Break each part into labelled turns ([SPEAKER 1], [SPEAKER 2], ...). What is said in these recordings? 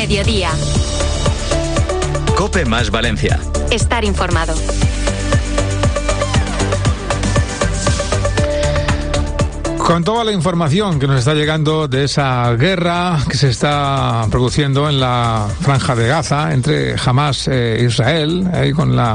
[SPEAKER 1] mediodía.
[SPEAKER 2] COPE más Valencia.
[SPEAKER 1] Estar informado.
[SPEAKER 3] Con toda la información que nos está llegando de esa guerra que se está produciendo en la Franja de Gaza entre Hamás e Israel, con la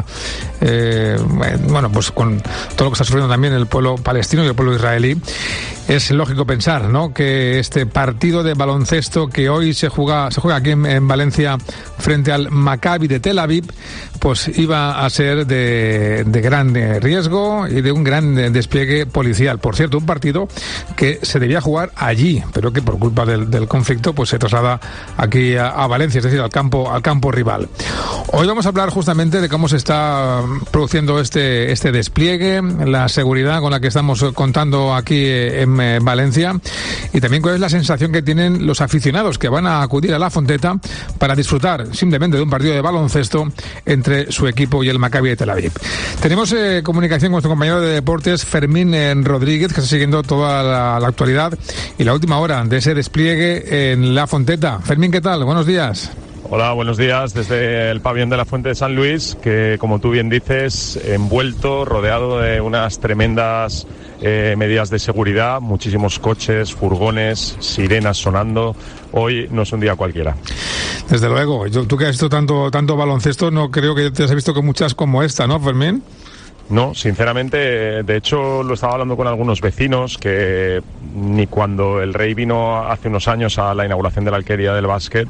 [SPEAKER 3] pues con todo lo que está sufriendo también el pueblo palestino y el pueblo israelí, es lógico pensar, ¿no?, que este partido de baloncesto que hoy se juega aquí en Valencia frente al Maccabi de Tel Aviv, pues iba a ser de gran riesgo y de un gran despliegue policial. Por cierto, un partido que se debía jugar allí, pero que por culpa del conflicto pues se traslada aquí a Valencia, es decir, al campo rival. Hoy vamos a hablar justamente de cómo se está produciendo este despliegue, la seguridad con la que estamos contando aquí en Valencia, y también cuál es la sensación que tienen los aficionados que van a acudir a la Fonteta para disfrutar simplemente de un partido de baloncesto entre su equipo y el Maccabi de Tel Aviv. Tenemos comunicación con nuestro compañero de deportes, Fermín Rodríguez, que está siguiendo toda la actualidad y la última hora de ese despliegue en la Fonteta. Fermín, ¿qué tal? Buenos días.
[SPEAKER 4] Hola, buenos días desde el pabellón de la Fuente de San Luis, que como tú bien dices, envuelto, rodeado de unas tremendas medidas de seguridad, muchísimos coches, furgones, sirenas sonando. Hoy no es un día cualquiera.
[SPEAKER 3] Desde luego, tú que has visto tanto baloncesto, no creo que te has visto con muchas como esta, ¿no, Fermín?
[SPEAKER 4] No, sinceramente, de hecho lo estaba hablando con algunos vecinos que ni cuando el Rey vino hace unos años a la inauguración de la Alquería del básquet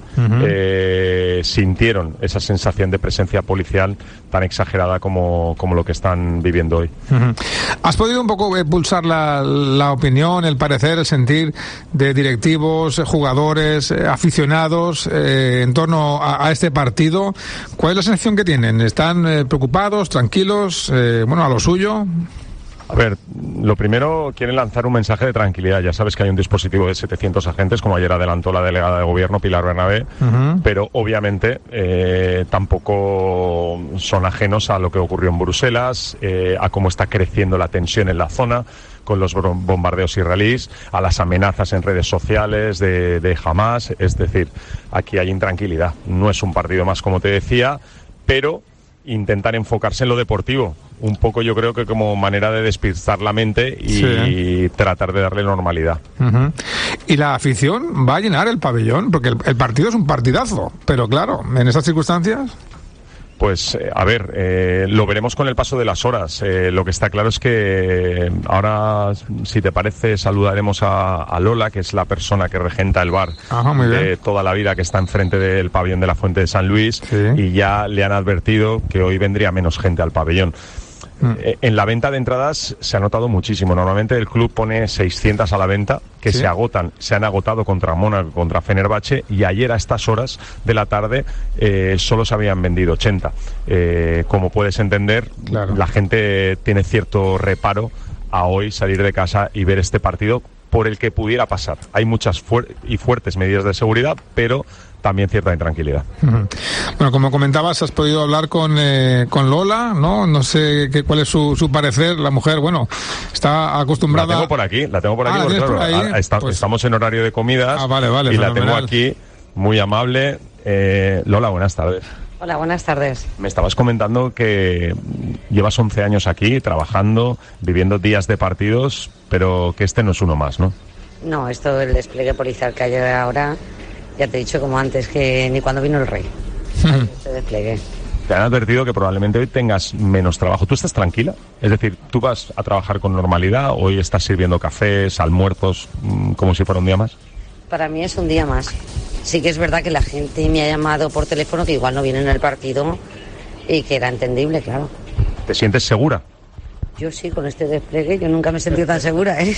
[SPEAKER 4] sintieron esa sensación de presencia policial tan exagerada como lo que están viviendo hoy.
[SPEAKER 3] ¿Has podido un poco pulsar la opinión, el parecer, el sentir de directivos, jugadores, aficionados en torno a este partido? ¿Cuál es la sensación que tienen? ¿Están preocupados, tranquilos? A lo suyo.
[SPEAKER 4] A ver, lo primero, quieren lanzar un mensaje de tranquilidad. Ya sabes que hay un dispositivo de 700 agentes, como ayer adelantó la delegada de gobierno, Pilar Bernabé, pero obviamente tampoco son ajenos a lo que ocurrió en Bruselas, a cómo está creciendo la tensión en la zona con los bombardeos israelíes, a las amenazas en redes sociales de Hamás. Es decir, aquí hay intranquilidad. No es un partido más, como te decía, pero intentar enfocarse en lo deportivo, un poco yo creo que como manera de despistar la mente y tratar de darle normalidad. ¿Y la afición va a llenar el pabellón? Porque el partido es un partidazo, pero claro, en esas circunstancias... Pues, lo veremos con el paso de las horas. Lo que está claro es que ahora, si te parece, saludaremos a Lola, que es la persona que regenta el bar de toda la vida, que está enfrente del pabellón de la Fuente de San Luis, y ya le han advertido que hoy vendría menos gente al pabellón. En la venta de entradas se ha notado muchísimo. Normalmente el club pone 600 a la venta, que se agotan. Se han agotado contra Mónaco, contra Fenerbahce, y ayer a estas horas de la tarde solo se habían vendido 80. Como puedes entender, la gente tiene cierto reparo a hoy salir de casa y ver este partido por el que pudiera pasar. Hay muchas y fuertes medidas de seguridad, pero también cierta intranquilidad. Bueno, como comentabas, has podido hablar con Lola, ¿no? No sé cuál es su parecer. La mujer, está acostumbrada... La tengo por aquí porque claro, estamos en horario de comidas. Vale, y fenomenal. La tengo aquí, muy amable. Lola, buenas tardes.
[SPEAKER 5] Hola, buenas tardes.
[SPEAKER 4] Me estabas comentando que llevas 11 años aquí, trabajando, viviendo días de partidos, pero que este no es uno más, ¿no?
[SPEAKER 5] No, esto del despliegue policial que hay ahora... Ya te he dicho como antes que ni cuando vino el Rey. Este despliegue.
[SPEAKER 4] Te han advertido que probablemente hoy tengas menos trabajo. ¿Tú estás tranquila? Es decir, ¿tú vas a trabajar con normalidad? ¿Hoy estás sirviendo cafés, almuerzos, como si fuera un día más?
[SPEAKER 5] Para mí es un día más. Sí que es verdad que la gente me ha llamado por teléfono que igual no viene en el partido y que era entendible, claro.
[SPEAKER 4] ¿Te sientes segura?
[SPEAKER 5] Yo sí, con este despliegue yo nunca me he sentido tan segura, ¿eh?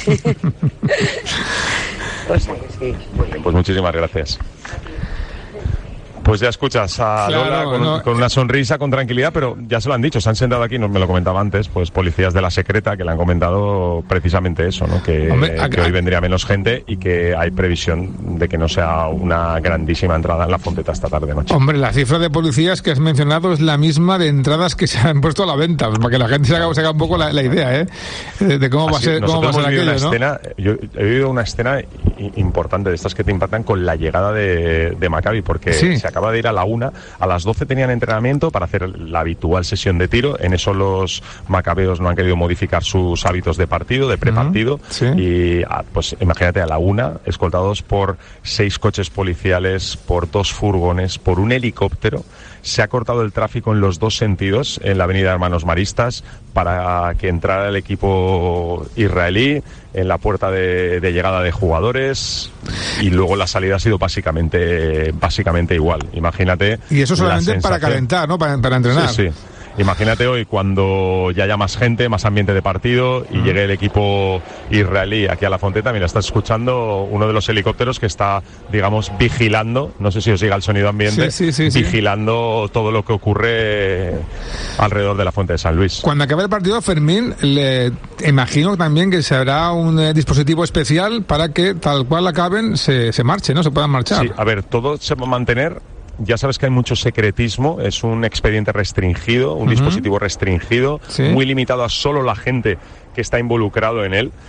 [SPEAKER 5] Pues sí.
[SPEAKER 4] Muy bien, pues muchísimas gracias. Pues ya escuchas a Lola con una sonrisa, con tranquilidad, pero ya se lo han dicho, se han sentado aquí, me lo comentaba antes, pues policías de la secreta que le han comentado precisamente eso, ¿no? Que hoy vendría menos gente y que hay previsión de que no sea una grandísima entrada en la Fonteta esta tarde-noche.
[SPEAKER 3] Hombre, la cifra de policías que has mencionado es la misma de entradas que se han puesto a la venta, para que la gente se haga un poco la idea, de cómo va a ser aquello, ¿no?
[SPEAKER 4] Yo he vivido una escena importante, de estas que te impactan, con la llegada de Maccabi, porque se acaba de ir a la 1, a las 12 tenían entrenamiento para hacer la habitual sesión de tiro. En eso los macabeos no han querido modificar sus hábitos de partido, de prepartido, y pues imagínate, a la 1, escoltados por 6 coches policiales, por 2 furgones, por un helicóptero. Se ha cortado el tráfico en los 2 sentidos en la avenida Hermanos Maristas para que entrara el equipo israelí en la puerta de llegada de jugadores, y luego la salida ha sido básicamente igual. Imagínate.
[SPEAKER 3] Y eso solamente para calentar, ¿no? Para entrenar.
[SPEAKER 4] Sí. Imagínate hoy, cuando ya haya más gente, más ambiente de partido, y llegue el equipo israelí aquí a la Fonteta. Mira, estás escuchando uno de los helicópteros que está, digamos, vigilando, no sé si os llega el sonido ambiente, vigilando todo lo que ocurre alrededor de la Fuente de San Luis.
[SPEAKER 3] Cuando acabe el partido, Fermín, le imagino también que se hará un dispositivo especial para que, tal cual acaben, se marche, ¿no? Se puedan marchar.
[SPEAKER 4] Sí, a ver, todo se va a mantener. Ya sabes que hay mucho secretismo, es un expediente restringido, un dispositivo restringido, muy limitado a solo la gente que está involucrado en él.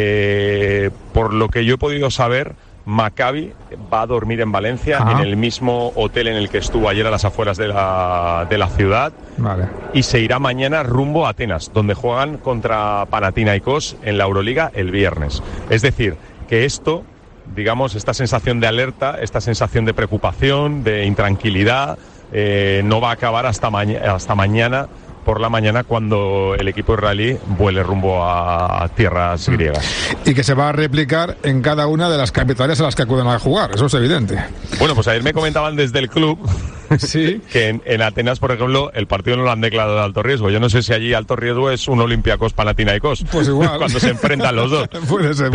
[SPEAKER 4] Por lo que yo he podido saber, Maccabi va a dormir en Valencia, en el mismo hotel en el que estuvo ayer a las afueras de la ciudad, y se irá mañana rumbo a Atenas, donde juegan contra Panathinaikos en la Euroliga el viernes. Es decir, que esto, digamos, esta sensación de alerta, esta sensación de preocupación, de intranquilidad, no va a acabar hasta mañana por la mañana, cuando el equipo israelí vuele rumbo a tierras griegas.
[SPEAKER 3] Y que se va a replicar en cada una de las capitales a las que acuden a jugar, eso es evidente.
[SPEAKER 4] Bueno, pues ayer me comentaban desde el club que en Atenas, por ejemplo, el partido no lo han declarado de alto riesgo. Yo no sé si allí alto riesgo es un Olympiacos Panathinaikos.
[SPEAKER 3] Pues igual.
[SPEAKER 4] Cuando se enfrentan los dos.
[SPEAKER 3] Puede ser.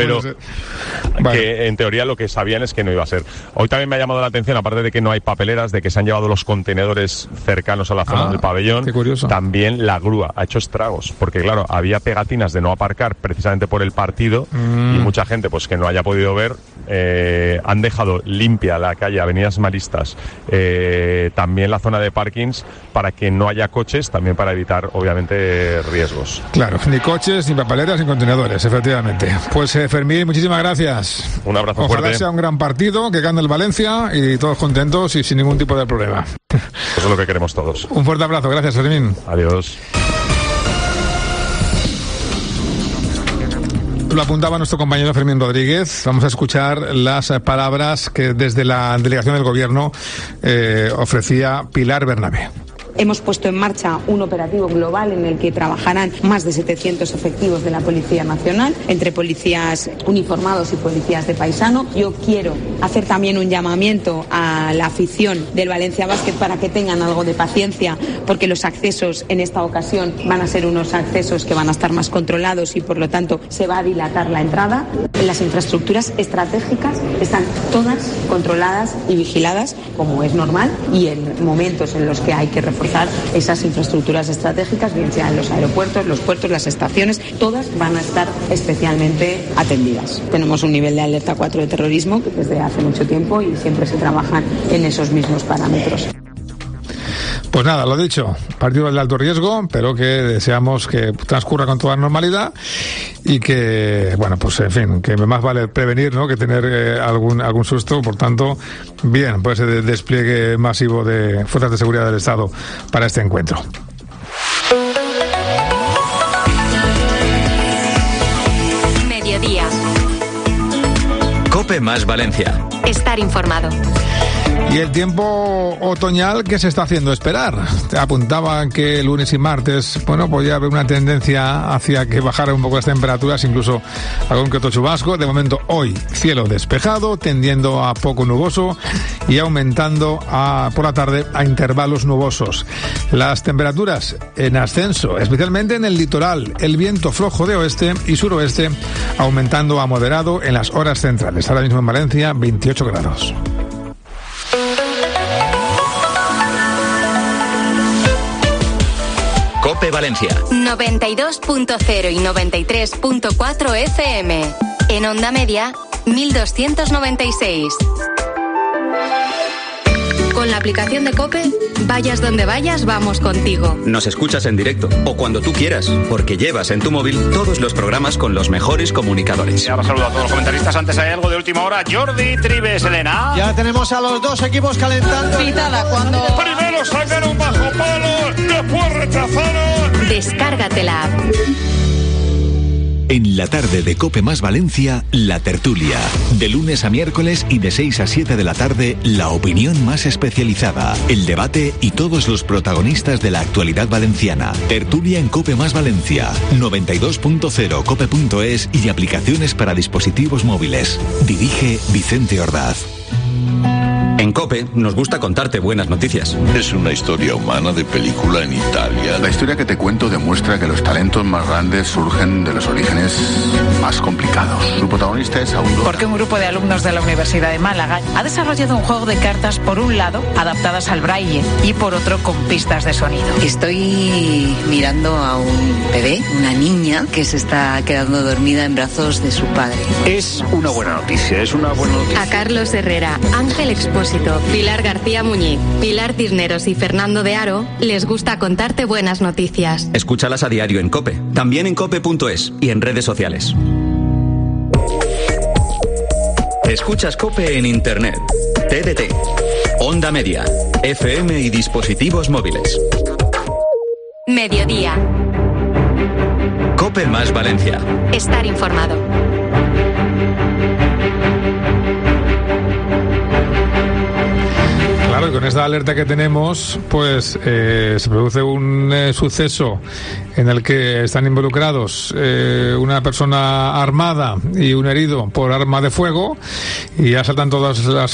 [SPEAKER 4] Que en teoría lo que sabían es que no iba a ser. Hoy también me ha llamado la atención, aparte de que no hay papeleras, de que se han llevado los contenedores cercanos a la zona del pabellón.
[SPEAKER 3] Qué curioso.
[SPEAKER 4] También la grúa ha hecho estragos, porque claro, había pegatinas de no aparcar precisamente por el partido, y mucha gente, pues que no haya podido ver, han dejado limpia la calle Avenidas Maristas, también la zona de parkings, para que no haya coches, también para evitar obviamente riesgos.
[SPEAKER 3] Claro, ni coches, ni papeleras, ni contenedores, efectivamente. Pues Fermín, muchísimas gracias.
[SPEAKER 4] Un abrazo
[SPEAKER 3] fuerte.
[SPEAKER 4] Ojalá
[SPEAKER 3] sea un gran partido, que gane el Valencia y todos contentos y sin ningún tipo de problema.
[SPEAKER 4] Eso es lo que queremos todos.
[SPEAKER 3] Un fuerte abrazo, gracias Fermín.
[SPEAKER 4] Adiós.
[SPEAKER 3] Lo apuntaba nuestro compañero Fermín Rodríguez. Vamos a escuchar las palabras que desde la delegación del Gobierno ofrecía Pilar Bernabé.
[SPEAKER 1] Hemos puesto en marcha un operativo global en el que trabajarán más de 700 efectivos de la Policía Nacional, entre policías uniformados y policías de paisano. Yo quiero hacer también un llamamiento a la afición del Valencia Basket para que tengan algo de paciencia, porque los accesos en esta ocasión van a ser unos accesos que van a estar más controlados y por lo tanto se va a dilatar la entrada. Las infraestructuras estratégicas están todas controladas y vigiladas, como es normal, y en momentos en los que hay que reforzar esas infraestructuras estratégicas, bien sean los aeropuertos, los puertos, las estaciones, todas van a estar especialmente atendidas. Tenemos un nivel de alerta 4 de terrorismo que desde hace mucho tiempo y siempre se trabajan en esos mismos parámetros.
[SPEAKER 3] Pues nada, lo dicho, partido de alto riesgo, pero que deseamos que transcurra con toda normalidad y que, bueno, pues en fin, que más vale prevenir, ¿no?, que tener algún susto. Por tanto, bien, pues ese despliegue masivo de fuerzas de seguridad del Estado para este encuentro.
[SPEAKER 2] Mediodía.
[SPEAKER 6] COPE más Valencia.
[SPEAKER 2] Estar informado.
[SPEAKER 3] Y el tiempo otoñal que se está haciendo esperar. Apuntaba que lunes y martes, bueno, podía haber una tendencia hacia que bajaran un poco las temperaturas, incluso algún que otro chubasco. De momento, hoy, cielo despejado, tendiendo a poco nuboso y aumentando por la tarde a intervalos nubosos. Las temperaturas en ascenso, especialmente en el litoral. El viento flojo de oeste y suroeste aumentando a moderado en las horas centrales. Ahora mismo en Valencia, 28 grados.
[SPEAKER 6] COPE Valencia
[SPEAKER 2] 92.0 y 93.4 FM. En onda media, 1296. Con la aplicación de COPE, vayas donde vayas, vamos contigo.
[SPEAKER 6] Nos escuchas en directo o cuando tú quieras, porque llevas en tu móvil todos los programas con los mejores comunicadores.
[SPEAKER 7] Ahora saludo a todos los comentaristas. Antes hay algo de última hora. Jordi, Tribes, Elena.
[SPEAKER 8] Ya tenemos a los dos equipos calentando.
[SPEAKER 9] Pitada cuando...
[SPEAKER 7] Primero sacaron bajo palo, después rechazaron.
[SPEAKER 2] Descárgate la app.
[SPEAKER 10] En la tarde de COPE más Valencia, La Tertulia. De lunes a miércoles y de 6 a 7 de la tarde, la opinión más especializada, el debate y todos los protagonistas de la actualidad valenciana. Tertulia en COPE más Valencia. 92.0 cope.es y aplicaciones para dispositivos móviles. Dirige Vicente Ordaz.
[SPEAKER 6] En COPE nos gusta contarte buenas noticias.
[SPEAKER 11] Es una historia humana de película en Italia. La historia que te cuento demuestra que los talentos más grandes surgen de los orígenes más complicados. Su protagonista es Aurora.
[SPEAKER 9] Porque un grupo de alumnos de la Universidad de Málaga ha desarrollado un juego de cartas, por un lado, adaptadas al braille y por otro, con pistas de sonido.
[SPEAKER 12] Estoy mirando a un bebé, una niña, que se está quedando dormida en brazos de su padre.
[SPEAKER 7] Es una buena noticia,
[SPEAKER 2] A Carlos Herrera, Ángel Expósito, Pilar García Muñiz, Pilar Cisneros y Fernando de Aro les gusta contarte buenas noticias.
[SPEAKER 6] Escúchalas a diario en COPE, también en cope.es y en redes sociales. Escuchas COPE en Internet, TDT, Onda Media, FM y dispositivos móviles.
[SPEAKER 2] Mediodía.
[SPEAKER 6] COPE más Valencia.
[SPEAKER 2] Estar informado.
[SPEAKER 3] Claro, y con esta alerta que tenemos, pues se produce un suceso en el que están involucrados una persona armada y un herido por arma de fuego, y ya saltan todas las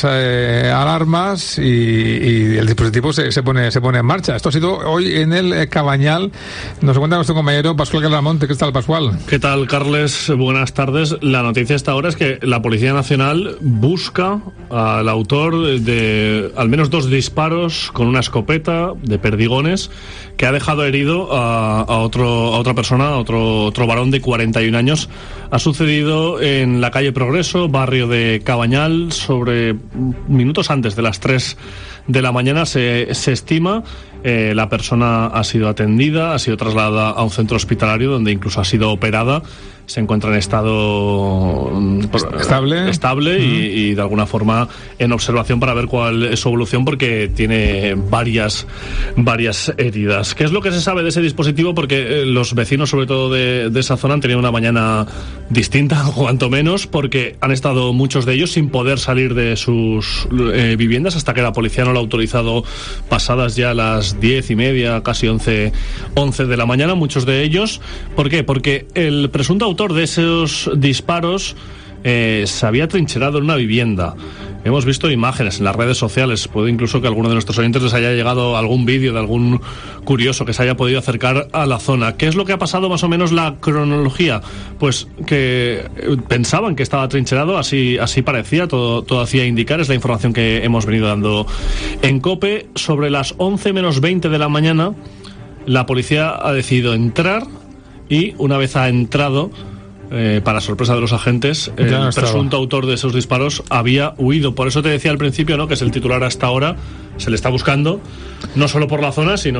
[SPEAKER 3] alarmas y el dispositivo se pone en marcha. Esto ha sido hoy en el Cabañal. Nos cuenta nuestro compañero Pascual Garlamonte. ¿Qué tal, Pascual?
[SPEAKER 13] ¿Qué tal, Carles? Buenas tardes. La noticia hasta ahora es que la Policía Nacional busca al autor de al menos 2 disparos con una escopeta de perdigones que ha dejado herido a otra persona, a otro varón de 41 años. Ha sucedido en la calle Progreso, barrio de Cabañal, sobre minutos antes de las 3 de la mañana, se estima. La persona ha sido atendida, ha sido trasladada a un centro hospitalario donde incluso ha sido operada. Se encuentra en estado estable y de alguna forma en observación para ver cuál es su evolución, porque tiene varias heridas. ¿Qué es lo que se sabe de ese dispositivo? Porque los vecinos, sobre todo de esa zona, han tenido una mañana distinta, cuanto menos, porque han estado muchos de ellos sin poder salir de sus viviendas hasta que la policía no lo ha autorizado, pasadas ya las 10:30, casi 11 de la mañana. Muchos de ellos. ¿Por qué? Porque el presunto autor de esos disparos se había trincherado en una vivienda. Hemos visto imágenes en las redes sociales. Puede incluso que a alguno de nuestros oyentes les haya llegado algún vídeo de algún curioso que se haya podido acercar a la zona. ¿Qué es lo que ha pasado, más o menos la cronología? Pues que pensaban que estaba trincherado, así parecía, todo hacía indicar, es la información que hemos venido dando en COPE. Sobre las 11 menos 20 de la mañana, la policía ha decidido entrar y, una vez ha entrado, para sorpresa de los agentes, el presunto autor de esos disparos había huido. Por eso te decía al principio, ¿no?, que es el titular hasta ahora. Se le está buscando, no solo por la zona, sino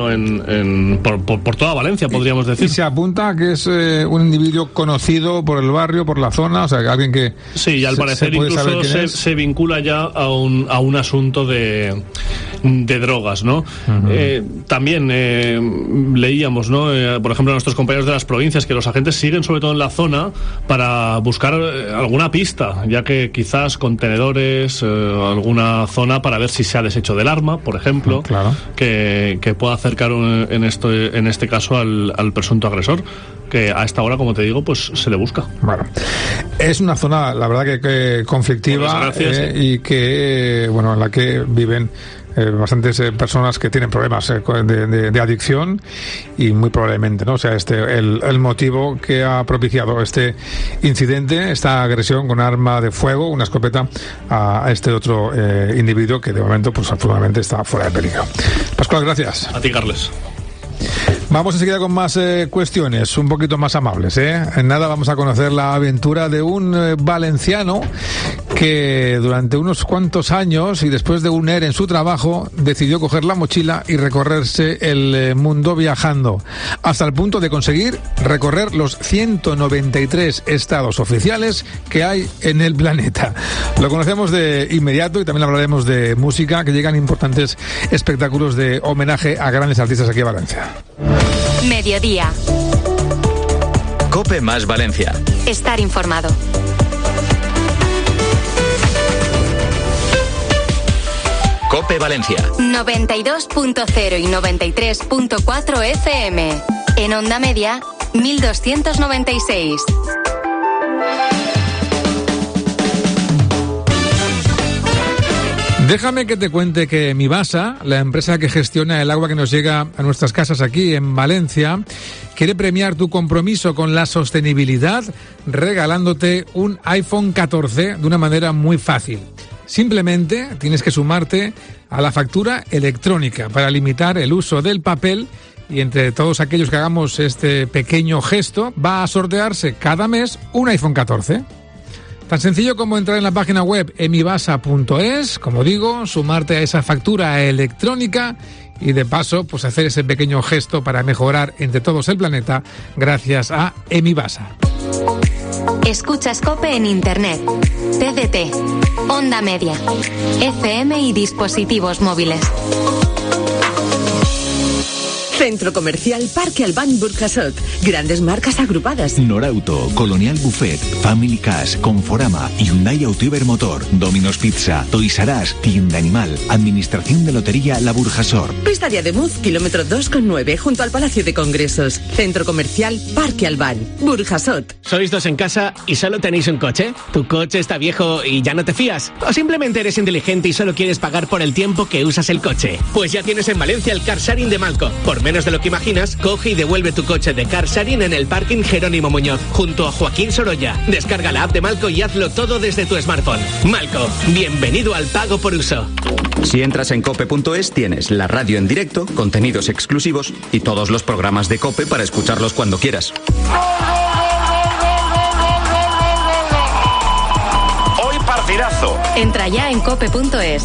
[SPEAKER 13] por toda Valencia, podríamos decir.
[SPEAKER 3] Y se apunta que es un individuo conocido por el barrio, por la zona, o sea, que alguien que...
[SPEAKER 13] Sí, y al parecer incluso se vincula ya a un asunto de drogas, ¿no? Uh-huh. También leíamos, ¿no?, por ejemplo, a nuestros compañeros de las provincias, que los agentes siguen sobre todo en la zona para buscar alguna pista, ya que quizás contenedores, alguna zona para ver si se ha deshecho del arma, por ejemplo,
[SPEAKER 3] claro, que
[SPEAKER 13] pueda acercar en este caso al presunto agresor, que a esta hora, como te digo, pues se le busca.
[SPEAKER 3] Bueno, es una zona, la verdad, que conflictiva, y que, bueno, en la que viven bastantes personas que tienen problemas de adicción, y muy probablemente, ¿no?, o sea, el motivo que ha propiciado este incidente, esta agresión con arma de fuego, una escopeta, a este otro individuo que de momento, pues afortunadamente, está fuera de peligro. Pascual, gracias.
[SPEAKER 13] A ti, Carles.
[SPEAKER 3] Vamos enseguida con más cuestiones un poquito más amables, En nada vamos a conocer la aventura de un valenciano que durante unos cuantos años y después de un ERE en su trabajo decidió coger la mochila y recorrerse el mundo viajando, hasta el punto de conseguir recorrer los 193 estados oficiales que hay en el planeta. Lo conocemos de inmediato y también hablaremos de música, que llegan importantes espectáculos de homenaje a grandes artistas aquí a Valencia.
[SPEAKER 2] Mediodía.
[SPEAKER 6] COPE más Valencia.
[SPEAKER 2] Estar informado.
[SPEAKER 6] COPE Valencia.
[SPEAKER 2] 92.0 y 93.4 FM. En onda media, 1296.
[SPEAKER 3] Déjame que te cuente que Emibasa, la empresa que gestiona el agua que nos llega a nuestras casas aquí en Valencia, quiere premiar tu compromiso con la sostenibilidad regalándote un iPhone 14 de una manera muy fácil. Simplemente tienes que sumarte a la factura electrónica para limitar el uso del papel, y entre todos aquellos que hagamos este pequeño gesto va a sortearse cada mes un iPhone 14. Tan sencillo como entrar en la página web emibasa.es, como digo, sumarte a esa factura electrónica y de paso pues hacer ese pequeño gesto para mejorar entre todos el planeta gracias a Emibasa.
[SPEAKER 2] Escuchas COPE en Internet, TDT, Onda Media, FM y dispositivos móviles.
[SPEAKER 14] Centro Comercial Parque Albán Burjasot. Grandes marcas agrupadas.
[SPEAKER 10] Norauto, Colonial Buffet, Family Cash, Conforama, Hyundai Autoiber Motor, Domino's Pizza, Toys R Us, Tienda Animal, Administración de Lotería La Burjasot.
[SPEAKER 14] Pista de Ademuz, kilómetro 2,9, junto al Palacio de Congresos. Centro Comercial Parque Albán Burjasot.
[SPEAKER 15] ¿Sois dos en casa y solo tenéis un coche? ¿Tu coche está viejo y ya no te fías? ¿O simplemente eres inteligente y solo quieres pagar por el tiempo que usas el coche? Pues ya tienes en Valencia el Car Sharing de Malco. Por menos de lo que imaginas, coge y devuelve tu coche de Car Sharing en el parking Jerónimo Muñoz, junto a Joaquín Sorolla. Descarga la app de Malco y hazlo todo desde tu smartphone. Malco, bienvenido al pago por uso.
[SPEAKER 6] Si entras en cope.es tienes la radio en directo, contenidos exclusivos y todos los programas de COPE para escucharlos cuando quieras.
[SPEAKER 2] Hoy partidazo. Entra ya en cope.es.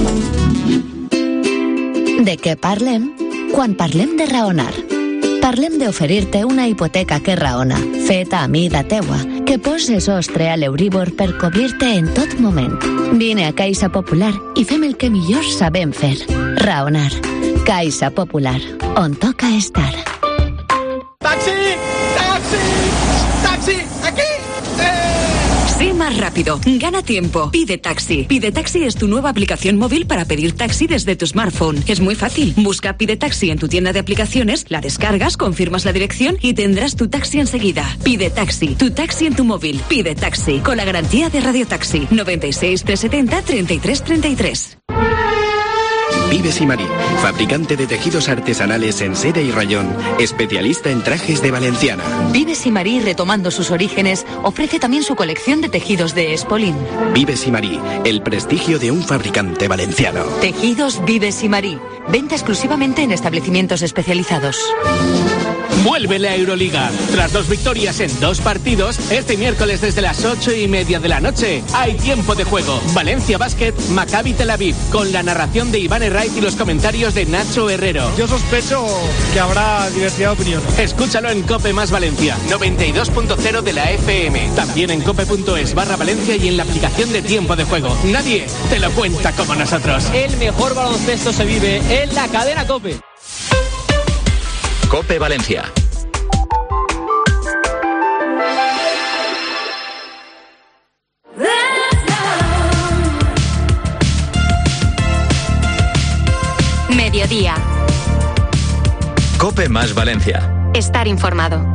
[SPEAKER 16] De què parlem? Quan parlem de raonar. Parlem d'oferir-te una hipoteca que raona, feta a mida teua, que posa sostre a l'Euríbor per cobrir-te en tot moment. Vine a Caixa Popular i fem el que millor sabem fer. Raonar. Caixa Popular, on toca estar.
[SPEAKER 8] ¡Taxi! ¡Taxi! ¡Taxi! ¡Aquí!
[SPEAKER 14] Sé más rápido, gana tiempo, pide taxi. Pide Taxi es tu nueva aplicación móvil para pedir taxi desde tu smartphone. Es muy fácil, busca Pide Taxi en tu tienda de aplicaciones, la descargas, confirmas la dirección y tendrás tu taxi enseguida. Pide Taxi, tu taxi en tu móvil. Pide Taxi, con la garantía de Radio Taxi. 96 370 33 33.
[SPEAKER 17] Vives y Marí, fabricante de tejidos artesanales en seda y rayón, especialista en trajes de valenciana.
[SPEAKER 12] Vives y Marí, retomando sus orígenes, ofrece también su colección de tejidos de Espolín.
[SPEAKER 17] Vives y Marí, el prestigio de un fabricante valenciano.
[SPEAKER 12] Tejidos Vives y Marí, venta exclusivamente en establecimientos especializados.
[SPEAKER 15] Vuelve la Euroliga. Tras 2 victorias en 2 partidos, este miércoles desde las 8:30 de la noche hay tiempo de juego. Valencia Basket, Maccabi Tel Aviv, con la narración de Iván Herraiz y los comentarios de Nacho Herrero.
[SPEAKER 8] Yo sospecho que habrá diversidad de opiniones.
[SPEAKER 15] Escúchalo en COPE más Valencia, 92.0 de la FM. También en cope.es/Valencia y en la aplicación de tiempo de juego. Nadie te lo cuenta como nosotros.
[SPEAKER 18] El mejor baloncesto se vive en la cadena COPE.
[SPEAKER 6] COPE Valencia.
[SPEAKER 2] Mediodía.
[SPEAKER 6] COPE más Valencia.
[SPEAKER 2] Estar informado.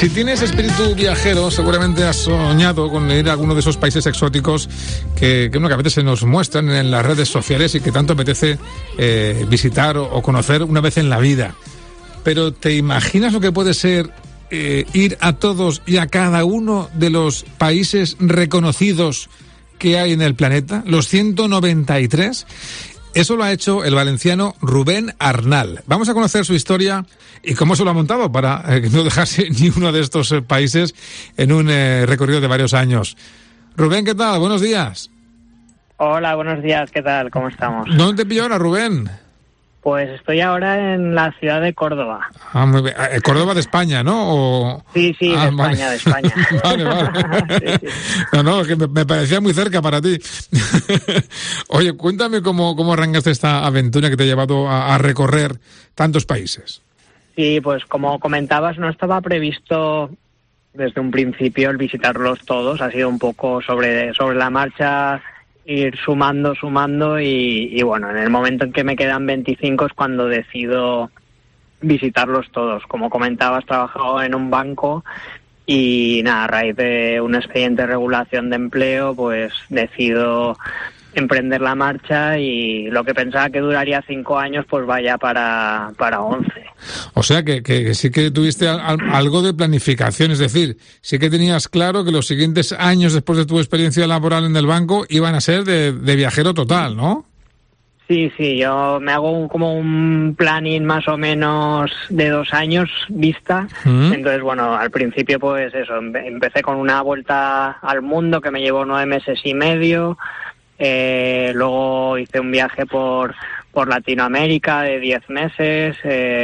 [SPEAKER 3] Si tienes espíritu viajero, seguramente has soñado con ir a alguno de esos países exóticos que a veces se nos muestran en las redes sociales y que tanto apetece visitar o conocer una vez en la vida. Pero ¿te imaginas lo que puede ser ir a todos y a cada uno de los países reconocidos que hay en el planeta? Los 193. Eso lo ha hecho el valenciano Rubén Arnal. Vamos a conocer su historia y cómo se lo ha montado para que no dejase ni uno de estos países en un recorrido de varios años. Rubén, ¿qué tal? Buenos días.
[SPEAKER 19] Hola, buenos días. ¿Qué tal? ¿Cómo estamos?
[SPEAKER 3] ¿Dónde te pillo ahora, Rubén?
[SPEAKER 19] Pues estoy ahora en la ciudad de Córdoba.
[SPEAKER 3] Ah, muy bien. Córdoba de España, ¿no? ¿O...
[SPEAKER 19] Sí, de España, vale. De España.
[SPEAKER 3] Vale. Sí. No, que me parecía muy cerca para ti. Oye, cuéntame cómo arrancaste esta aventura que te ha llevado a recorrer tantos países.
[SPEAKER 19] Sí, pues como comentabas, no estaba previsto desde un principio el visitarlos todos. Ha sido un poco sobre la marcha, ir sumando y bueno, en el momento en que me quedan 25 es cuando decido visitarlos todos. Como comentabas, trabajado en un banco y nada, a raíz de un expediente de regulación de empleo, pues decido emprender la marcha y lo que pensaba que duraría 5 años, pues vaya para 11.
[SPEAKER 3] O sea que sí que tuviste algo de planificación, es decir, sí que tenías claro que los siguientes años después de tu experiencia laboral en el banco iban a ser de viajero total, ¿no?
[SPEAKER 19] Sí, yo me hago como un planning más o menos de 2 años vista. Entonces, bueno, al principio pues eso, empecé con una vuelta al mundo que me llevó 9 meses y medio. Luego hice un viaje por Latinoamérica de 10 meses,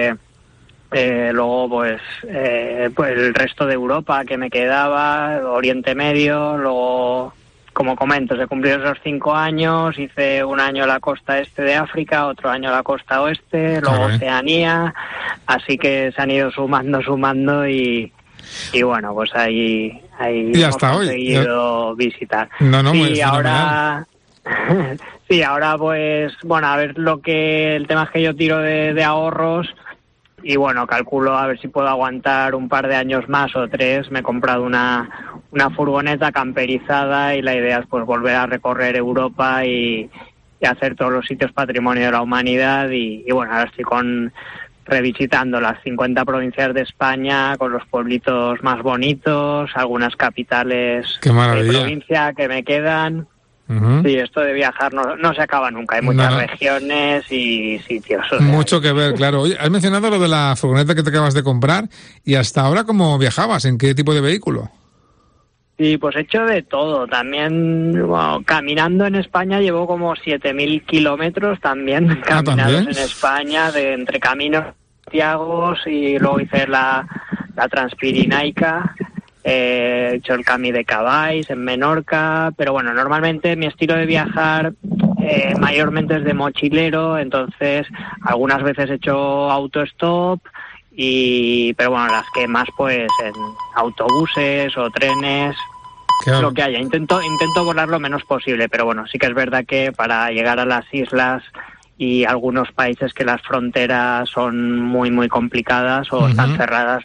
[SPEAKER 19] luego pues el resto de Europa que me quedaba, Oriente Medio, luego, como comento, se cumplieron esos 5 años, hice un año la costa este de África, otro año la costa oeste, luego Oceanía, así que se han ido sumando y bueno, pues ahí
[SPEAKER 3] y hasta
[SPEAKER 19] hemos conseguido visitar.
[SPEAKER 3] Y
[SPEAKER 19] ahora... Sí, ahora pues, bueno, a ver el tema es que yo tiro de ahorros y bueno, calculo a ver si puedo aguantar un par de años más o 3. Me he comprado una furgoneta camperizada y la idea es pues volver a recorrer Europa y hacer todos los sitios patrimonio de la humanidad y bueno, ahora estoy revisitando las 50 provincias de España con los pueblitos más bonitos, algunas capitales de provincia que me quedan. Sí, esto de viajar no se acaba nunca, hay muchas regiones y sitios.
[SPEAKER 3] Mucho que ver, claro. Oye, has mencionado lo de la furgoneta que te acabas de comprar y hasta ahora ¿cómo viajabas? ¿En qué tipo de vehículo?
[SPEAKER 19] Sí, pues he hecho de todo. También, bueno, caminando en España llevo como 7.000 kilómetros también caminados en España, entre caminos Santiagos y luego hice la Transpirinaica. He hecho el Camí de Cavalls en Menorca, pero bueno, normalmente mi estilo de viajar mayormente es de mochilero, entonces algunas veces he hecho autostop, pero bueno, las que más pues en autobuses o trenes, lo que haya. Intento volar lo menos posible, pero bueno, sí que es verdad que para llegar a las islas y algunos países que las fronteras son muy, muy complicadas o están cerradas,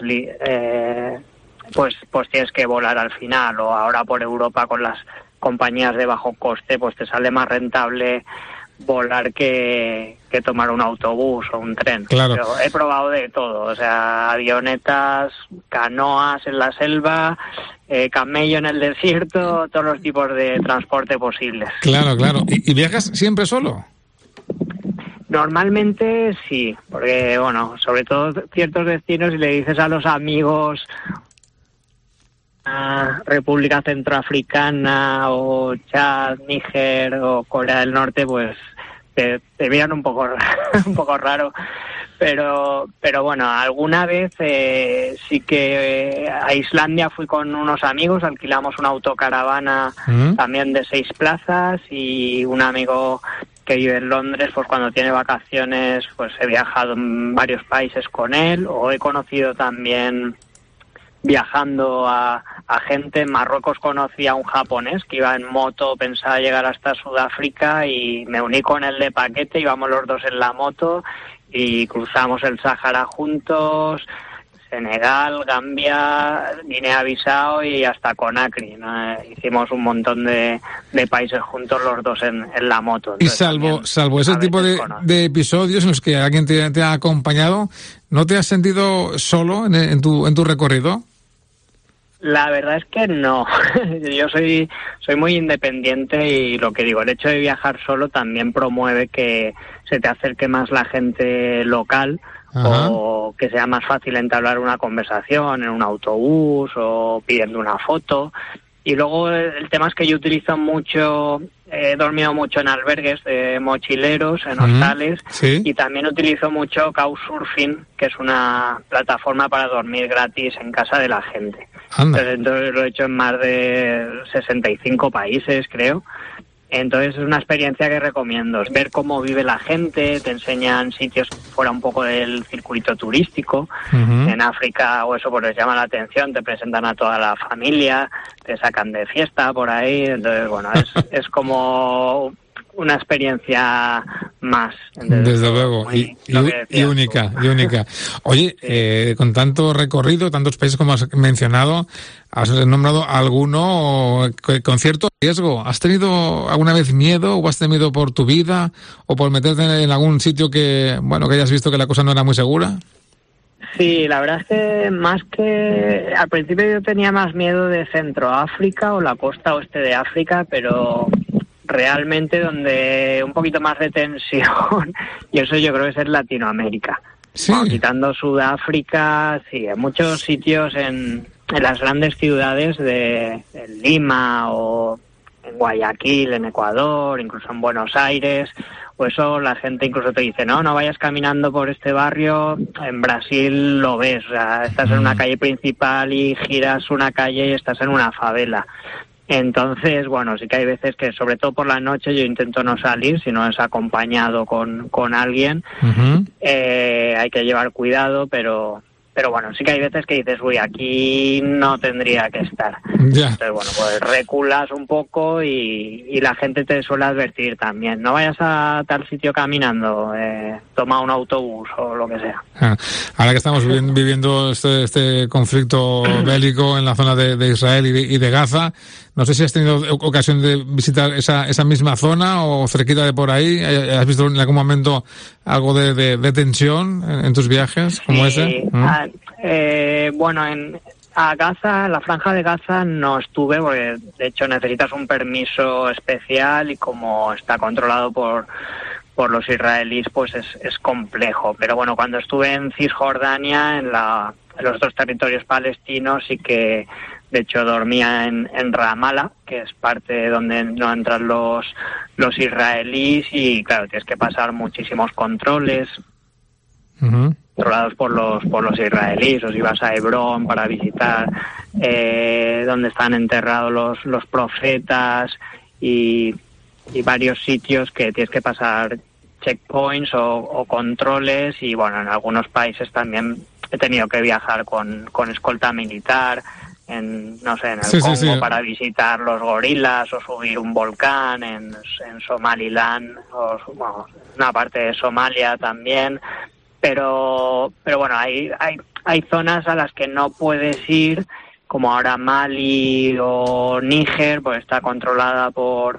[SPEAKER 19] pues tienes que volar al final, o ahora por Europa con las compañías de bajo coste, pues te sale más rentable volar que tomar un autobús o un tren.
[SPEAKER 3] Claro.
[SPEAKER 19] Pero he probado de todo, o sea, avionetas, canoas en la selva, camello en el desierto, todos los tipos de transporte posibles.
[SPEAKER 3] Claro. ¿Y viajas siempre solo?
[SPEAKER 19] Normalmente sí, porque bueno, sobre todo ciertos destinos, si le dices a los amigos República Centroafricana o Chad, Níger o Corea del Norte, pues te miran un poco raro, pero bueno, alguna vez sí que a Islandia fui con unos amigos, alquilamos una autocaravana también de 6 plazas y un amigo que vive en Londres, pues cuando tiene vacaciones pues he viajado en varios países con él, o he conocido también viajando a gente. En Marruecos conocí a un japonés que iba en moto, pensaba llegar hasta Sudáfrica y me uní con él de paquete, íbamos los dos en la moto y cruzamos el Sáhara juntos. O Senegal, Gambia, Guinea-Bissau y hasta Conakry, ¿no? Hicimos un montón de países juntos los dos en la moto.
[SPEAKER 3] Entonces, y salvo ese tipo de episodios en los que alguien te ha acompañado, ¿no te has sentido solo en tu recorrido?
[SPEAKER 19] La verdad es que no. Yo soy muy independiente y lo que digo, el hecho de viajar solo también promueve que se te acerque más la gente local. Ajá. O que sea más fácil entablar una conversación en un autobús o pidiendo una foto. Y luego el tema es que yo utilizo mucho, he dormido mucho en albergues de mochileros, en hostales, ¿sí? Y también utilizo mucho Couchsurfing, que es una plataforma para dormir gratis en casa de la gente. Entonces lo he hecho en más de 65 países, creo. Entonces es una experiencia que recomiendo, es ver cómo vive la gente, te enseñan sitios fuera un poco del circuito turístico, en África o eso pues les llama la atención, te presentan a toda la familia, te sacan de fiesta por ahí, entonces bueno, es como una experiencia más.
[SPEAKER 3] Desde luego, y única. Oye, con tanto recorrido, tantos países como has mencionado, has nombrado alguno con cierto riesgo. ¿Has tenido alguna vez miedo o has temido por tu vida o por meterte en algún sitio que hayas visto que la cosa no era muy segura?
[SPEAKER 19] Sí, la verdad es que más que... Al principio yo tenía más miedo de Centroáfrica o la costa oeste de África, pero realmente donde un poquito más de tensión, y eso yo creo que es Latinoamérica. Sí. Bueno, quitando Sudáfrica, sí, en muchos sitios en las grandes ciudades de Lima o en Guayaquil, en Ecuador, incluso en Buenos Aires, o eso la gente incluso te dice, no vayas caminando por este barrio, en Brasil lo ves, o sea, estás en una calle principal y giras una calle y estás en una favela. Entonces, bueno, sí que hay veces que, sobre todo por la noche, yo intento no salir, si no es acompañado con alguien. Hay que llevar cuidado, pero bueno, sí que hay veces que dices, uy, aquí no tendría que estar. Ya. Entonces, bueno, pues reculas un poco y la gente te suele advertir también. No vayas a tal sitio caminando, toma un autobús o lo que sea.
[SPEAKER 3] Ahora que estamos viviendo este conflicto bélico en la zona de Israel y de Gaza, no sé si has tenido ocasión de visitar esa misma zona o cerquita de por ahí. ¿Has visto en algún momento algo de tensión en tus viajes como ese?
[SPEAKER 19] Bueno, a Gaza, la franja de Gaza no estuve porque de hecho necesitas un permiso especial y como está controlado por los israelíes pues es complejo. Pero bueno, cuando estuve en Cisjordania, en los otros territorios palestinos, sí que de hecho dormía en Ramallah, que es parte donde no entran los israelíes y claro, tienes que pasar muchísimos controles. Controlados por los israelíes, o si vas a Hebrón para visitar donde están enterrados los profetas y varios sitios que tienes que pasar checkpoints o controles y bueno, en algunos países también he tenido que viajar con escolta militar en el Congo para visitar los gorilas o subir un volcán en Somaliland o una parte de Somalia también. Pero bueno, hay zonas a las que no puedes ir, como ahora Mali o Níger, pues está controlada por